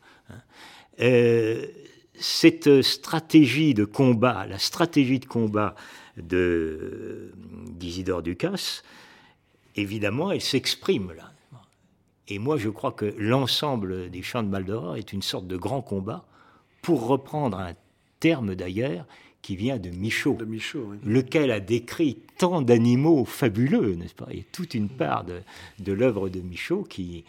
Cette stratégie de combat, la stratégie de combat d'Isidore Ducasse, évidemment, elle s'exprime là. Et moi, je crois que l'ensemble des Chants de Maldoror est une sorte de grand combat, pour reprendre un terme d'ailleurs qui vient de Michaud, lequel a décrit tant d'animaux fabuleux, n'est-ce pas ? Il y a toute une part de l'œuvre de Michaud qui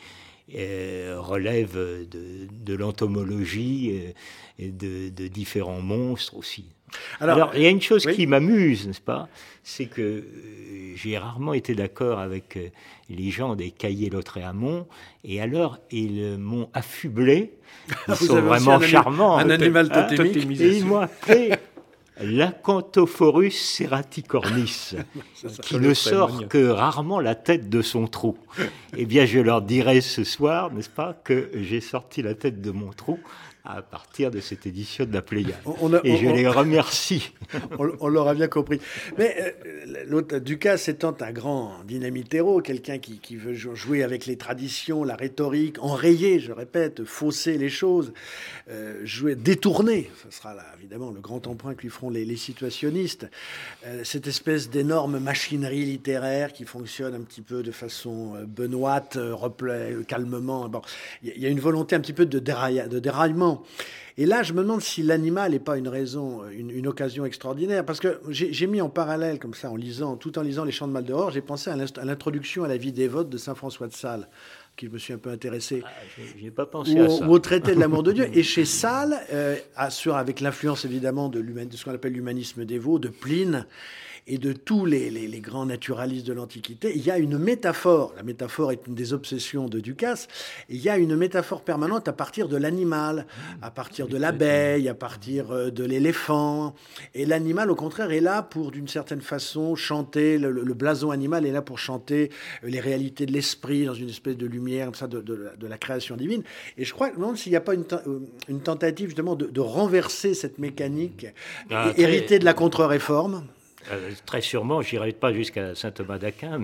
relève de l'entomologie et de différents monstres aussi. Alors, il y a une chose qui m'amuse, n'est-ce pas ? C'est que j'ai rarement été d'accord avec les gens des Cahiers Lautréamont, et alors ils m'ont affublé. Ils sont vraiment charmants. Un animal totémique. Et ils m'ont appelé l'Acanthophorus serraticornis, qui ne sort que rarement la tête de son trou. Eh bien, je leur dirai ce soir, n'est-ce pas, que j'ai sorti la tête de mon trou à partir de cette édition de la Pléiade. Je les remercie. On l'aura bien compris. Mais l'autre, Ducasse étant un grand dynamitero, quelqu'un qui veut jouer avec les traditions, la rhétorique, enrayer, je répète, fausser les choses, détourner, ce sera là, évidemment le grand emprunt que lui feront les situationnistes, cette espèce d'énorme machinerie littéraire qui fonctionne un petit peu de façon benoîte, calmement. Bon, il y a une volonté un petit peu de déraillement. Et là, je me demande si l'animal n'est pas une raison, une occasion extraordinaire, parce que j'ai mis en parallèle, comme ça, tout en lisant les Chants de Maldoror, j'ai pensé à l'introduction à la vie dévote de saint François de Sales, qui je me suis un peu intéressé. J'ai pas pensé à ça. Ou au traité de l'amour de Dieu. Et chez Sales, avec l'influence évidemment de ce qu'on appelle l'humanisme dévot, de Pline, et de tous les grands naturalistes de l'Antiquité, il y a une métaphore. La métaphore est une des obsessions de Ducasse. Il y a une métaphore permanente à partir de l'animal, à partir de l'abeille, à partir de l'éléphant. Et l'animal, au contraire, est là pour, d'une certaine façon, chanter, le blason animal est là pour chanter les réalités de l'esprit dans une espèce de lumière comme ça, de la création divine. Et je crois que s'il n'y a pas une tentative justement de renverser cette mécanique héritée de la contre-réforme. Très sûrement, je n'irai pas jusqu'à saint Thomas d'Aquin,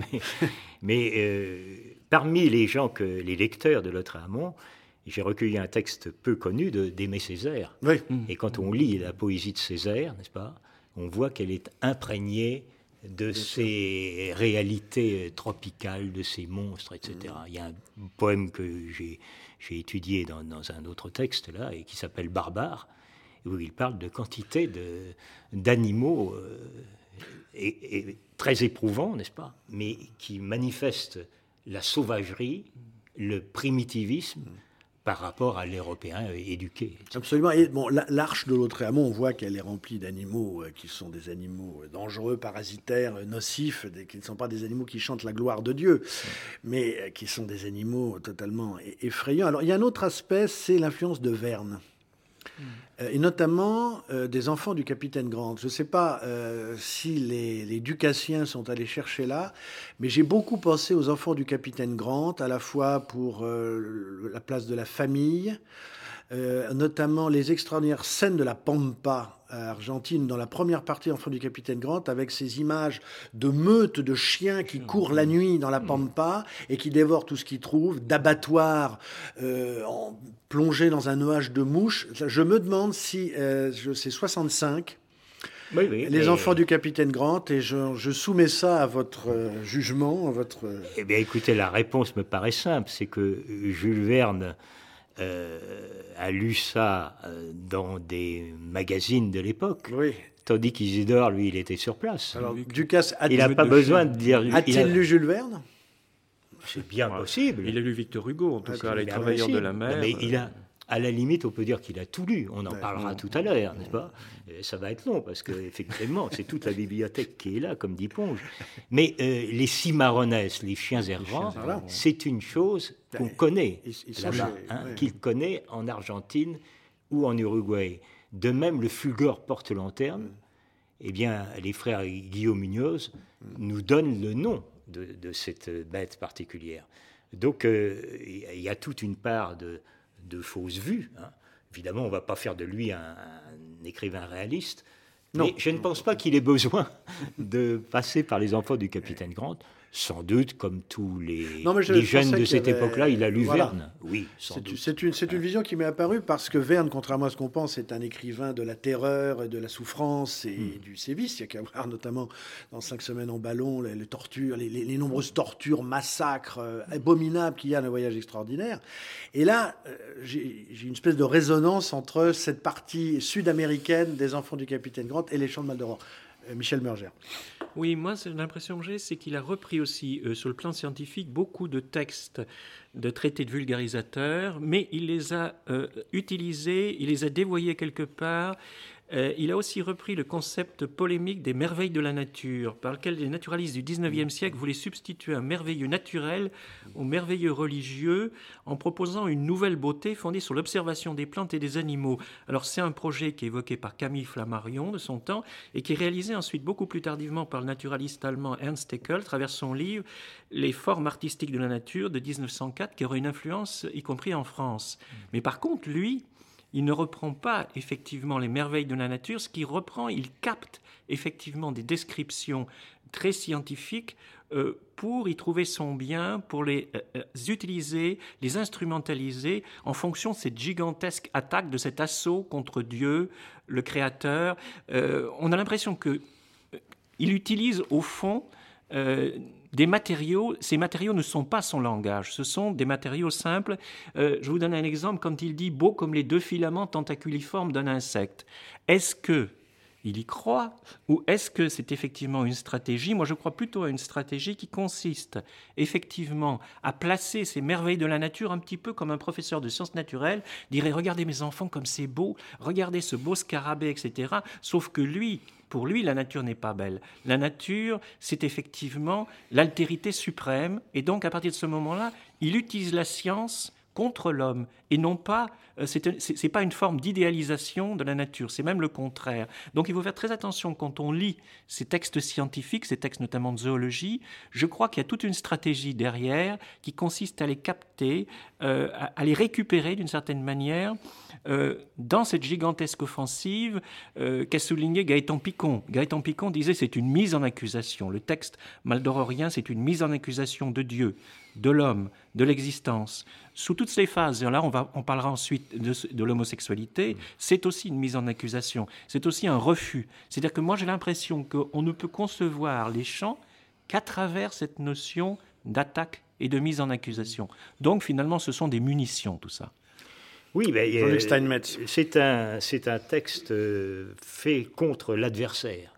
mais parmi les lecteurs de Lautréamont, j'ai recueilli un texte peu connu d'Aimé Césaire. Oui. Et quand on lit la poésie de Césaire, n'est-ce pas, on voit qu'elle est imprégnée de ces réalités tropicales, de ces monstres, etc. Il y a un poème que j'ai étudié dans un autre texte, là, et qui s'appelle « Barbare », où il parle de quantité d'animaux et très éprouvants, n'est-ce pas, mais qui manifestent la sauvagerie, le primitivisme par rapport à l'Européen éduqué. Absolument. Et bon, l'arche de Lautréamont, on voit qu'elle est remplie d'animaux qui sont des animaux dangereux, parasitaires, nocifs, qui ne sont pas des animaux qui chantent la gloire de Dieu, mais qui sont des animaux totalement effrayants. Alors, il y a un autre aspect, c'est l'influence de Verne. et notamment des enfants du capitaine Grant. Je ne sais pas si les Ducassiens sont allés chercher là, mais j'ai beaucoup pensé aux enfants du capitaine Grant, à la fois pour la place de la famille, notamment les extraordinaires scènes de la Pampa argentine dans la première partie Enfants du capitaine Grant, avec ces images de meutes de chiens qui courent la nuit dans la Pampa et qui dévorent tout ce qu'ils trouvent, d'abattoirs plongés dans un nuage de mouches. Je me demande si c'est 65. Oui, les enfants du capitaine Grant, et je soumets ça à votre jugement, à votre... Eh bien, écoutez, la réponse me paraît simple, c'est que Jules Verne a lu ça dans des magazines de l'époque, Oui. tandis qu'Isidore, lui, il était sur place. Alors, Ducasse il n'a pas besoin de dire... A-t-il lu Jules Verne? C'est bien possible. Il a lu Victor Hugo, en tout cas, Les Travailleurs de la mer. Mais il a... À la limite, on peut dire qu'il a tout lu. On en parlera tout à l'heure, n'est-ce pas? Et ça va être long, parce qu'effectivement, c'est toute la bibliothèque qui est là, comme dit Ponge. Mais les cimarrones, les chiens errants, c'est une chose qu'on connaît là-bas, qu'il connaît en Argentine ou en Uruguay. De même, le Fulgore porte-lanterne, eh bien, les frères Guillaume Muñoz nous donnent le nom de cette bête particulière. Donc, il y a toute une part de fausses vues. Évidemment, on ne va pas faire de lui un écrivain réaliste, mais je ne pense pas qu'il ait besoin de passer par les enfants du capitaine Grant. Sans doute, comme tous les jeunes de cette époque-là, il a lu Verne. Oui, sans doute. C'est une vision qui m'est apparue parce que Verne, contrairement à ce qu'on pense, est un écrivain de la terreur, et de la souffrance et du sévice. Il y a qu'à voir notamment dans 5 semaines en ballon les tortures, les nombreuses tortures, massacres abominables qu'il y a dans le Voyage extraordinaire. Et là, j'ai une espèce de résonance entre cette partie sud-américaine des enfants du capitaine Grant et les Chants de Maldoror. Michel Murger. Oui, moi, l'impression que j'ai, c'est qu'il a repris aussi, sur le plan scientifique, beaucoup de textes de traités de vulgarisateurs, mais il les a utilisés, il les a dévoyés quelque part. Il a aussi repris le concept polémique des merveilles de la nature, par lequel les naturalistes du XIXe siècle voulaient substituer un merveilleux naturel au merveilleux religieux en proposant une nouvelle beauté fondée sur l'observation des plantes et des animaux. Alors c'est un projet qui est évoqué par Camille Flammarion de son temps et qui est réalisé ensuite beaucoup plus tardivement par le naturaliste allemand Ernst Haeckel à travers son livre Les formes artistiques de la nature de 1904 qui aura une influence y compris en France. Mais par contre, lui, il ne reprend pas effectivement les merveilles de la nature. Ce qu'il reprend, il capte effectivement des descriptions très scientifiques pour y trouver son bien, pour les utiliser, les instrumentaliser en fonction de cette gigantesque attaque, de cet assaut contre Dieu, le Créateur. On a l'impression qu'il utilise au fond des matériaux. Ces matériaux ne sont pas son langage, ce sont des matériaux simples. Je vous donne un exemple, quand il dit « beau comme les 2 filaments tentaculiformes d'un insecte ». Est-ce qu'il y croit ou est-ce que c'est effectivement une stratégie? Moi, je crois plutôt à une stratégie qui consiste effectivement à placer ces merveilles de la nature un petit peu comme un professeur de sciences naturelles dirait « regardez mes enfants comme c'est beau, regardez ce beau scarabée, etc. » Sauf que pour lui, la nature n'est pas belle. La nature, c'est effectivement l'altérité suprême. Et donc, à partir de ce moment-là, il utilise la science contre l'homme. Et non pas, c'est pas une forme d'idéalisation de la nature, c'est même le contraire. Donc il faut faire très attention quand on lit ces textes scientifiques, ces textes notamment de zoologie. Je crois qu'il y a toute une stratégie derrière qui consiste à les capter, à les récupérer d'une certaine manière dans cette gigantesque offensive qu'a souligné Gaëtan Picon. Gaëtan Picon disait c'est une mise en accusation. Le texte maldororien, c'est une mise en accusation de Dieu, de l'homme, de l'existence, sous toutes ces phases. Et là, on parlera ensuite de l'homosexualité. C'est aussi une mise en accusation. C'est aussi un refus. C'est-à-dire que moi, j'ai l'impression qu'on ne peut concevoir les chants qu'à travers cette notion d'attaque et de mise en accusation. Donc, finalement, ce sont des munitions, tout ça. Oui, c'est un texte fait contre l'adversaire.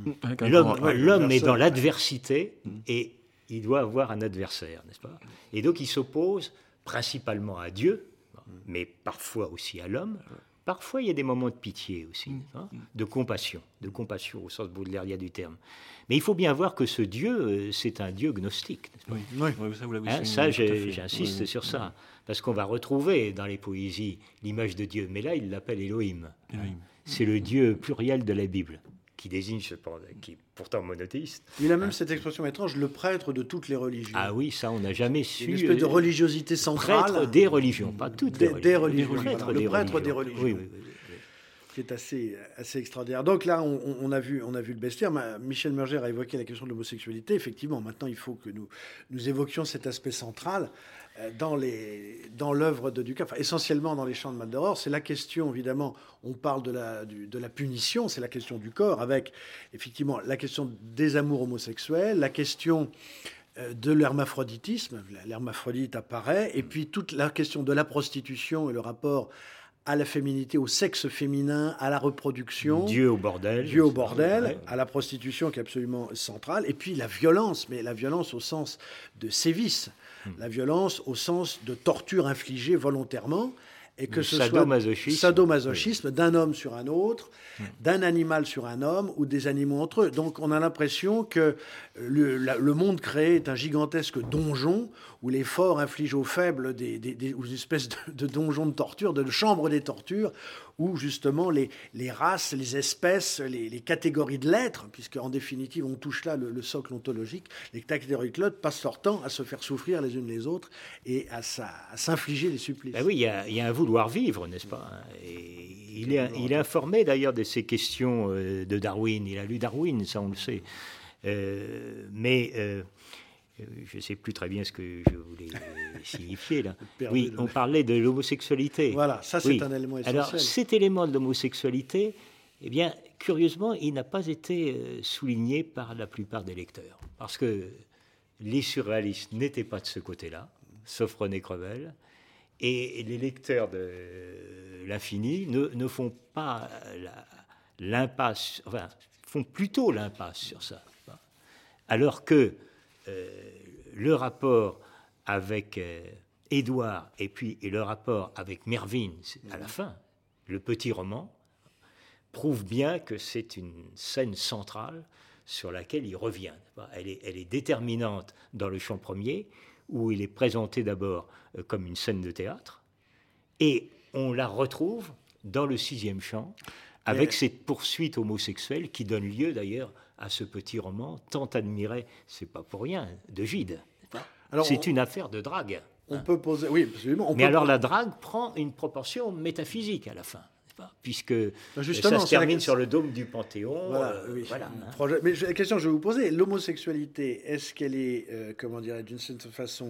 L'homme est dans l'adversité et il doit avoir un adversaire, n'est-ce pas? Et donc il s'oppose principalement à Dieu, mais parfois aussi à l'homme, Parfois, il y a des moments de pitié aussi, hein, de compassion au sens baudelairien du terme. Mais il faut bien voir que ce Dieu, c'est un Dieu gnostique. Oui, ça, vous l'avez hein, ça, j'insiste sur ça, parce qu'on va retrouver dans les poésies l'image de Dieu, mais là, il l'appelle Elohim. C'est le Dieu pluriel de la Bible, qui désigne, qui est pourtant monothéiste. Il a même cette expression étrange, le prêtre de toutes les religions. Ah oui, ça, on n'a jamais su. Une espèce de religiosité centrale. Prêtre des religions, pas toutes les religions. Le prêtre des religions. Oui. Qui est assez extraordinaire. Donc là, on a vu le bestiaire. Michel Murger a évoqué la question de l'homosexualité. Effectivement, maintenant, il faut que nous évoquions cet aspect central dans l'œuvre de Dukas, essentiellement dans les chants de Maldoror. C'est la question, évidemment, on parle de la punition, c'est la question du corps, avec effectivement la question des amours homosexuels, la question de l'hermaphroditisme, l'hermaphrodite apparaît, et puis toute la question de la prostitution et le rapport à la féminité, au sexe féminin, à la reproduction. Dieu au bordel, ouais. À la prostitution qui est absolument centrale. Et puis la violence, mais la violence au sens de sévice, la violence au sens de torture infligée volontairement. Et que ce soit sadomasochisme d'un homme sur un autre, d'un animal sur un homme ou des animaux entre eux. Donc on a l'impression que le monde créé est un gigantesque donjon où les forts infligent aux faibles une espèce de donjon de torture, de chambre des tortures, où justement les races, les espèces, les catégories de l'être, puisque en définitive on touche là le socle ontologique, les catégories de l'être passent leur temps à se faire souffrir les unes les autres et à s'infliger les supplices. Ben oui, il y a un vouloir vivre, n'est-ce pas? Et il est informé d'ailleurs de ces questions de Darwin. Il a lu Darwin, ça on le sait. Mais je ne sais plus très bien ce que je voulais signifier là. Oui, on parlait de l'homosexualité. Voilà, ça c'est un élément essentiel. Alors cet élément de l'homosexualité, eh bien, curieusement, il n'a pas été souligné par la plupart des lecteurs. Parce que les surréalistes n'étaient pas de ce côté-là, sauf René Crevel. Et les lecteurs de l'Infini ne font pas l'impasse, enfin, font plutôt l'impasse sur ça. Alors que le rapport avec Édouard et le rapport avec Mervyn à la fin, le petit roman, prouve bien que c'est une scène centrale sur laquelle il revient. Elle est déterminante dans le chant premier, où il est présenté d'abord comme une scène de théâtre, et on la retrouve dans le 6e chant, avec cette poursuite homosexuelle qui donne lieu d'ailleurs à ce petit roman tant admiré, c'est pas pour rien, de Gide. C'est une affaire de drague. On peut poser, oui, absolument. La drague prend une proportion métaphysique à la fin. Puisque ça se termine sur le dôme du Panthéon. Voilà. Mais la question que je vais vous poser, l'homosexualité, est-ce qu'elle est, d'une certaine façon,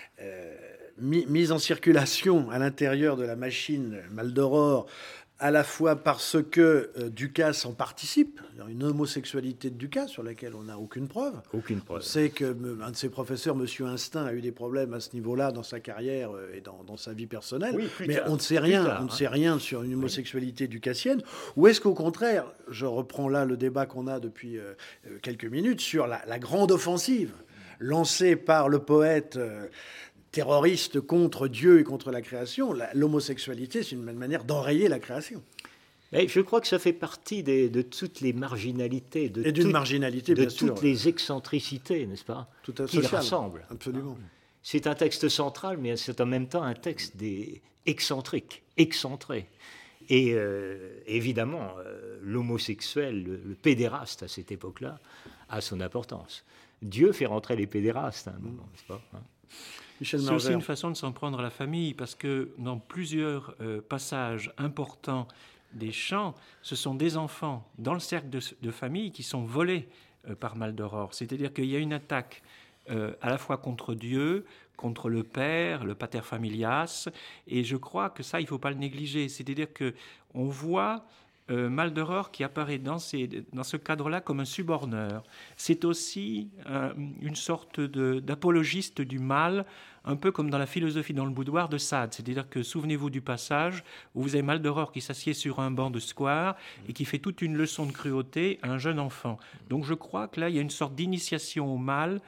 mise en circulation à l'intérieur de la machine Maldoror, à la fois parce que Dukas en participe, une homosexualité de Dukas sur laquelle on n'a aucune preuve. Aucune preuve. On sait qu'un de ses professeurs, M. Instinct, a eu des problèmes à ce niveau-là dans sa carrière et dans sa vie personnelle. Oui, mais on ne sait rien sur une homosexualité ducassienne. Ou est-ce qu'au contraire, je reprends là le débat qu'on a depuis quelques minutes sur la grande offensive lancée par le poète terroriste contre Dieu et contre la création, l'homosexualité, c'est une manière d'enrayer la création. Mais je crois que ça fait partie de toutes les marginalités, de toutes les excentricités, n'est-ce pas, qui rassemblent. Absolument. C'est un texte central, mais c'est en même temps un texte excentrique, excentré. Et évidemment, l'homosexuel, le pédéraste à cette époque-là, a son importance. Dieu fait rentrer les pédérastes à un moment, n'est-ce pas, C'est aussi une façon de s'en prendre à la famille, parce que dans plusieurs passages importants des chants, ce sont des enfants dans le cercle de famille qui sont volés par Maldoror. C'est-à-dire qu'il y a une attaque à la fois contre Dieu, contre le père, le pater familias, et je crois que ça, il ne faut pas le négliger. C'est-à-dire qu'on voit Maldoror qui apparaît dans ce cadre-là comme un suborneur. C'est aussi une sorte d'apologiste du mal, un peu comme dans la philosophie dans le boudoir de Sade. C'est-à-dire que, souvenez-vous du passage où vous avez Maldoror qui s'assied sur un banc de square et qui fait toute une leçon de cruauté à un jeune enfant. Donc je crois que là, il y a une sorte d'initiation au mal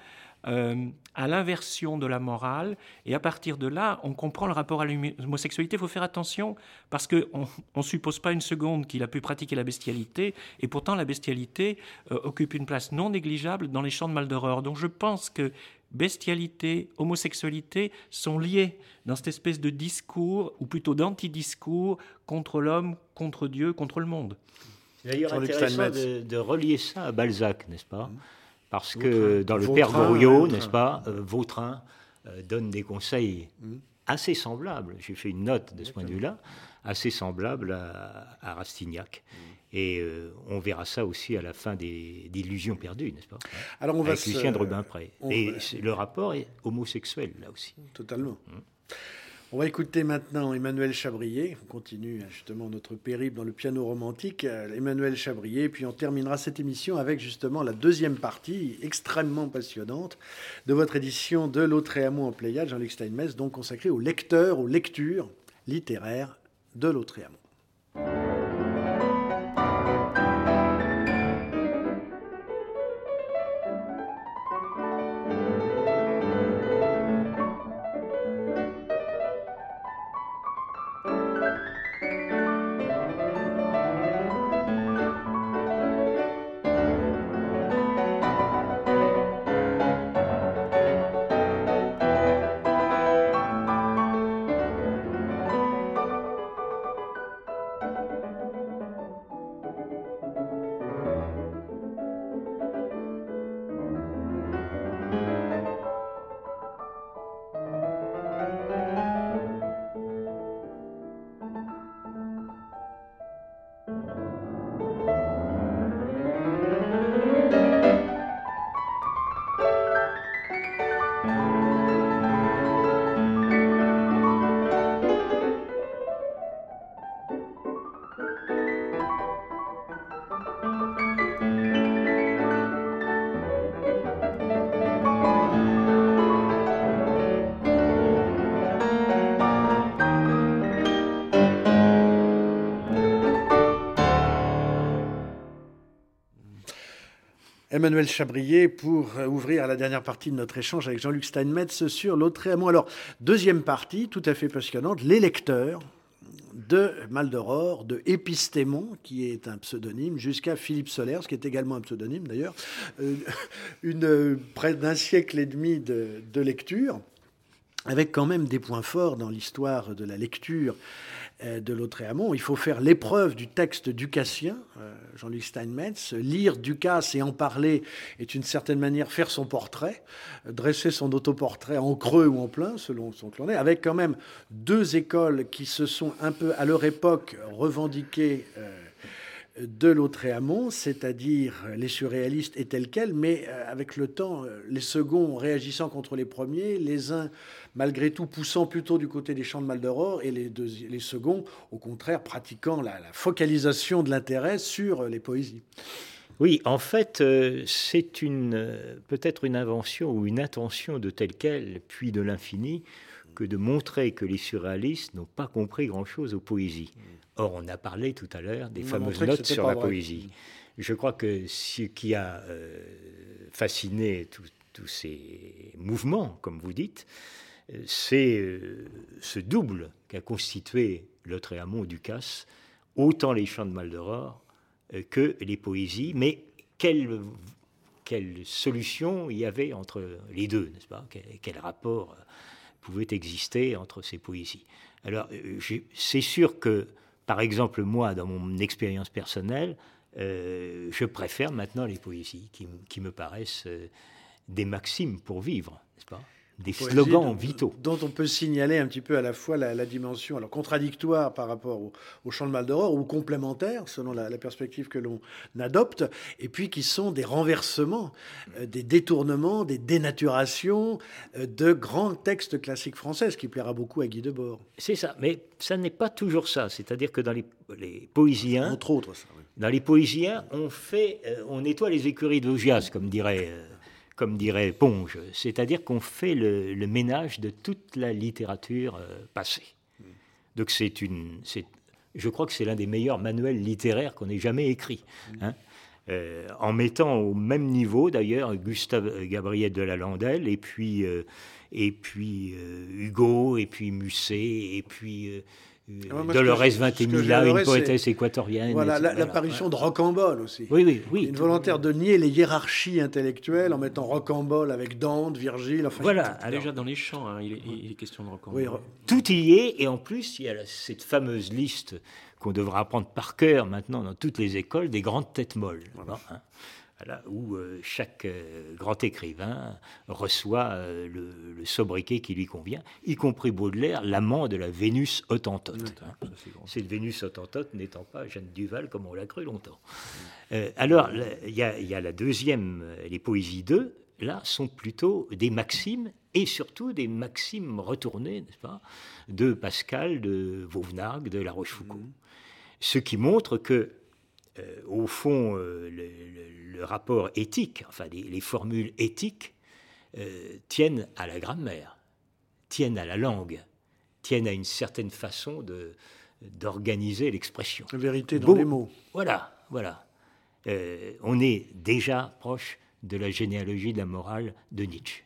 à l'inversion de la morale, et à partir de là, on comprend le rapport à l'homosexualité. Il faut faire attention, parce qu'on ne suppose pas une seconde qu'il a pu pratiquer la bestialité, et pourtant la bestialité occupe une place non négligeable dans les chants de Maldoror. Donc je pense que bestialité, homosexualité sont liés dans cette espèce de discours, ou plutôt d'anti-discours, contre l'homme, contre Dieu, contre le monde. C'est d'ailleurs intéressant de relier ça à Balzac, n'est-ce pas ? Parce Vautrin. que dans le Vautrin, Père Goriot, ouais, n'est-ce pas, Vautrin donne des conseils assez semblables, j'ai fait une note de ce point de vue-là, assez semblables à Rastignac. Et on verra ça aussi à la fin d'Illusions perdues, n'est-ce pas ? Alors on avec Lucien de Rubempré. Et va... le rapport est homosexuel, là aussi. Totalement. On va écouter maintenant Emmanuel Chabrier. On continue justement notre périple dans le piano romantique. Emmanuel Chabrier, puis on terminera cette émission avec justement la deuxième partie extrêmement passionnante de votre édition de Lautréamont en Pléiade, Jean-Luc Steinmetz, donc consacrée aux lecteurs, aux lectures littéraires de Lautréamont. Emmanuel Chabrier pour ouvrir la dernière partie de notre échange avec Jean-Luc Steinmetz sur Lautréamont. Alors, deuxième partie, tout à fait passionnante, les lecteurs de Maldoror, de Épistémon, qui est un pseudonyme, jusqu'à Philippe Solers, qui est également un pseudonyme d'ailleurs, près d'un siècle et demi de lecture, avec quand même des points forts dans l'histoire de la lecture de Lautréamont. Il faut faire l'épreuve du texte ducassien, Jean-Luc Steinmetz. Lire Ducasse et en parler est d'une certaine manière faire son portrait, dresser son autoportrait en creux ou en plein, selon son que l'on est, avec quand même deux écoles qui se sont un peu, à leur époque, revendiquées de Lautréamont, c'est-à-dire les surréalistes et tels quels, mais avec le temps, les seconds réagissant contre les premiers, les uns malgré tout poussant plutôt du côté des chants de Maldoror, et les seconds, au contraire, pratiquant la focalisation de l'intérêt sur les poésies. Oui, en fait, c'est peut-être une invention ou une intention de tel quel, puis de l'infini, que de montrer que les surréalistes n'ont pas compris grand-chose aux poésies. Or, on a parlé tout à l'heure des fameuses notes sur la poésie. Je crois que ce qui a fasciné tous ces mouvements, comme vous dites, c'est ce double qu'a constitué Lautréamont Ducasse, autant les chants de Maldoror que les poésies, mais quelle solution il y avait entre les deux, n'est-ce pas ? Quel rapport pouvait exister entre ces poésies. Alors, c'est sûr que, par exemple, moi, dans mon expérience personnelle, je préfère maintenant les poésies qui me paraissent des maximes pour vivre, n'est-ce pas ? Des slogans vitaux. Dont on peut signaler un petit peu à la fois la dimension contradictoire par rapport au chant de Maldoror, ou complémentaire, selon la perspective que l'on adopte, et puis qui sont des renversements, des détournements, des dénaturations de grands textes classiques français, ce qui plaira beaucoup à Guy Debord. C'est ça, mais ça n'est pas toujours ça. C'est-à-dire que dans les poésiens... Entre autres, ça, oui. Dans les poésiens, on nettoie les écuries d'Augias, comme dirait Ponge, c'est-à-dire qu'on fait le ménage de toute la littérature passée. Donc je crois que c'est l'un des meilleurs manuels littéraires qu'on ait jamais écrit. Hein. en mettant au même niveau d'ailleurs Gustave Gabriel de la Landelle et puis Hugo et puis Musset et puis Dolores Vintimilla, une poétesse équatorienne. Voilà, l'apparition de Rocambole aussi. Oui. Une volontaire de nier les hiérarchies intellectuelles en mettant Rocambole avec Dante, Virgile. Enfin, voilà. Déjà dans les chants, hein, il est question de Rocambole. Oui, tout y est, et en plus, il y a cette fameuse liste qu'on devra apprendre par cœur maintenant dans toutes les écoles des grandes têtes molles. Voilà. Où chaque grand écrivain reçoit le sobriquet qui lui convient, y compris Baudelaire, l'amant de la Vénus Hottentote. Cette Vénus Hottentote n'étant pas Jeanne Duval comme on l'a cru longtemps. Alors, il y a la deuxième, les poésies 2, là, sont plutôt des maximes, et surtout des maximes retournées, n'est-ce pas, de Pascal, de Vauvenargues, de La Rochefoucauld. Ce qui montre que au fond, le rapport éthique, enfin les formules éthiques, tiennent à la grammaire, tiennent à la langue, tiennent à une certaine façon d'organiser l'expression. La vérité dans les mots. Voilà. On est déjà proche de la généalogie de la morale de Nietzsche.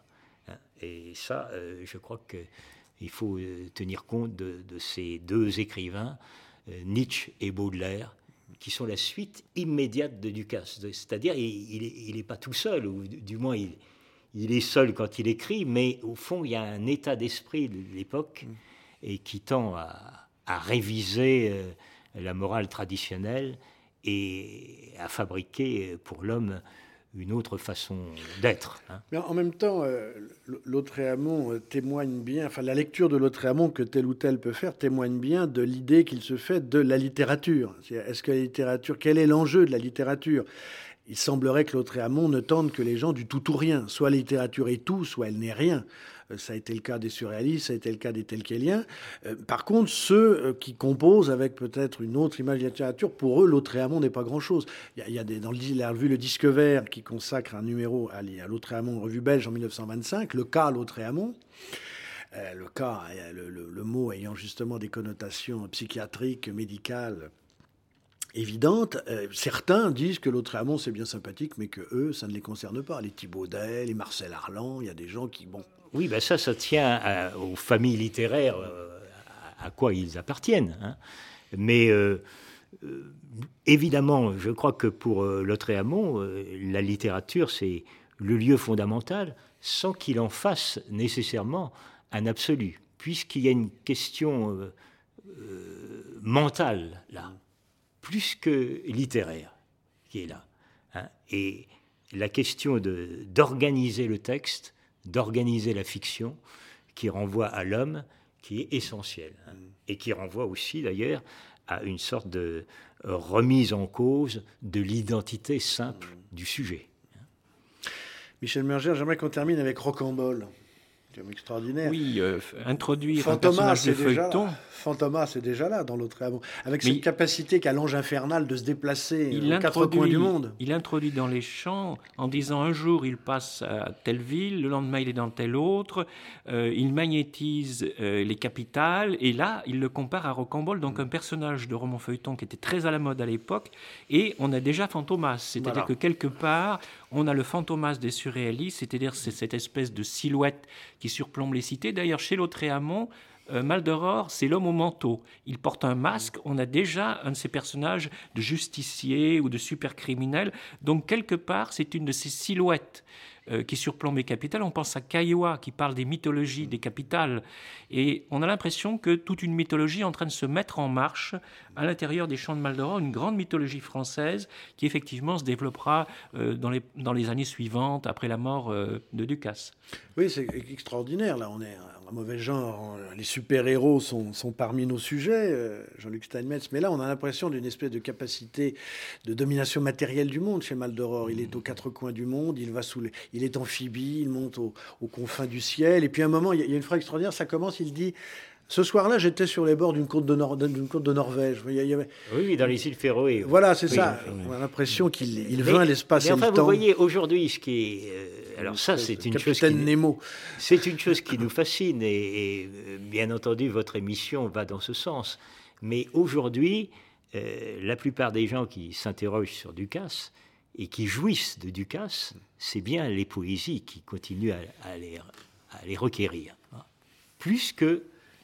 Et ça, je crois qu'il faut tenir compte de ces deux écrivains, Nietzsche et Baudelaire, qui sont la suite immédiate de Ducasse. C'est-à-dire, il n'est pas tout seul, ou du moins, il est seul quand il écrit, mais au fond, il y a un état d'esprit de l'époque et qui tend à réviser la morale traditionnelle et à fabriquer pour l'homme une autre façon d'être. Mais en même temps, Lautréamont témoigne bien, enfin la lecture de Lautréamont que tel ou tel peut faire témoigne bien de l'idée qu'il se fait de la littérature. Est-ce que la littérature, quel est l'enjeu de la littérature ? Il semblerait que Lautréamont ne tente que les gens du tout ou rien. Soit la littérature est tout, soit elle n'est rien. Ça a été le cas des surréalistes, ça a été le cas des Telquéliens. Par contre, ceux qui composent avec peut-être une autre image de la littérature, pour eux, Lautréamont n'est pas grand-chose. Il y a dans la revue Le Disque Vert qui consacre un numéro à Lautréamont, revue belge en 1925, le cas Lautréamont. Le cas, le mot ayant justement des connotations psychiatriques, médicales évidentes. Certains disent que Lautréamont c'est bien sympathique, mais que eux, ça ne les concerne pas. Les Thibaudet, les Marcel Arlan, il y a des gens qui, bon... Oui, ben ça tient aux familles littéraires à quoi ils appartiennent. Mais évidemment, je crois que pour Lautréamont, la littérature, c'est le lieu fondamental, sans qu'il en fasse nécessairement un absolu, puisqu'il y a une question mentale, là, plus que littéraire, qui est là. Et la question d'organiser le texte, d'organiser la fiction, qui renvoie à l'homme, qui est essentiel. Et qui renvoie aussi, d'ailleurs, à une sorte de remise en cause de l'identité simple du sujet. Michel Mergère, j'aimerais qu'on termine avec Rocambole. C'est extraordinaire. Oui, introduire un personnage de feuilleton. Fantomas, c'est déjà là dans Lautréamont, avec cette capacité qu'a l'ange infernal de se déplacer aux quatre coins du monde. Il introduit dans les chants en disant un jour il passe à telle ville, le lendemain il est dans telle autre, il magnétise les capitales, et là il le compare à Rocambole, donc un personnage de roman feuilleton qui était très à la mode à l'époque, et on a déjà Fantomas, c'est-à-dire que quelque part on a le Fantomas des surréalistes, c'est-à-dire c'est cette espèce de silhouette qui surplombe les cités. D'ailleurs, chez Lautréamont, Maldoror, c'est l'homme au manteau. Il porte un masque. On a déjà un de ces personnages de justicier ou de super criminel. Donc, quelque part, c'est une de ces silhouettes qui surplombe les capitales. On pense à Caillois qui parle des mythologies des capitales. Et on a l'impression que toute une mythologie est en train de se mettre en marche à l'intérieur des chants de Maldoror, une grande mythologie française qui effectivement se développera dans les années suivantes, après la mort de Ducasse. Oui, c'est extraordinaire. Là, on est un mauvais genre. Les super-héros sont parmi nos sujets, Jean-Luc Steinmetz. Mais là, on a l'impression d'une espèce de capacité de domination matérielle du monde chez Maldoror. Il est aux quatre coins du monde, il est amphibie, il monte aux confins du ciel. Et puis à un moment, il y a une phrase extraordinaire, ça commence, il dit... Ce soir-là, j'étais sur les bords d'une côte de Norvège. Oui, dans les îles Féroé. Voilà, c'est ça. On a l'impression qu'il vint l'espace et le temps. Vous voyez, aujourd'hui, ce qui est... alors ça, c'est une chose c'est une chose qui nous fascine. Et bien entendu, votre émission va dans ce sens. Mais aujourd'hui, la plupart des gens qui s'interrogent sur Ducasse et qui jouissent de Ducasse, c'est bien les poésies qui continuent à les requérir, hein. Plus que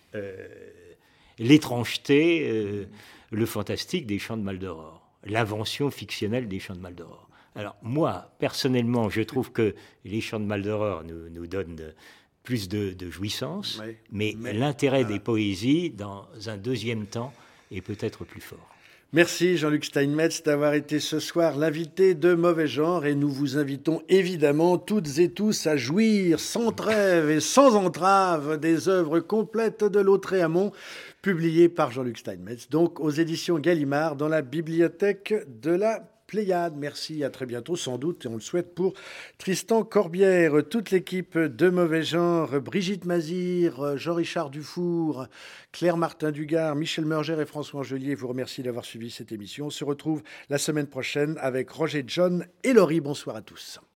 l'étrangeté, le fantastique des Chants de Maldoror, l'invention fictionnelle des Chants de Maldoror. Alors moi, personnellement, je trouve que les Chants de Maldoror nous donnent plus de jouissance, mais l'intérêt des poésies, dans un deuxième temps, est peut-être plus fort. Merci Jean-Luc Steinmetz d'avoir été ce soir l'invité de Mauvais Genre, et nous vous invitons évidemment toutes et tous à jouir sans trêve et sans entrave des œuvres complètes de Lautréamont, publiées par Jean-Luc Steinmetz, donc aux éditions Gallimard, dans la bibliothèque de la Pléiade. Merci, à très bientôt sans doute, et on le souhaite pour Tristan Corbière. Toute l'équipe de Mauvais Genre, Brigitte Mazir, Jean-Richard Dufour, Claire Martin-Dugard, Michel Murger et François Angelier vous remercie d'avoir suivi cette émission. On se retrouve la semaine prochaine avec Roger John et Laurie. Bonsoir à tous.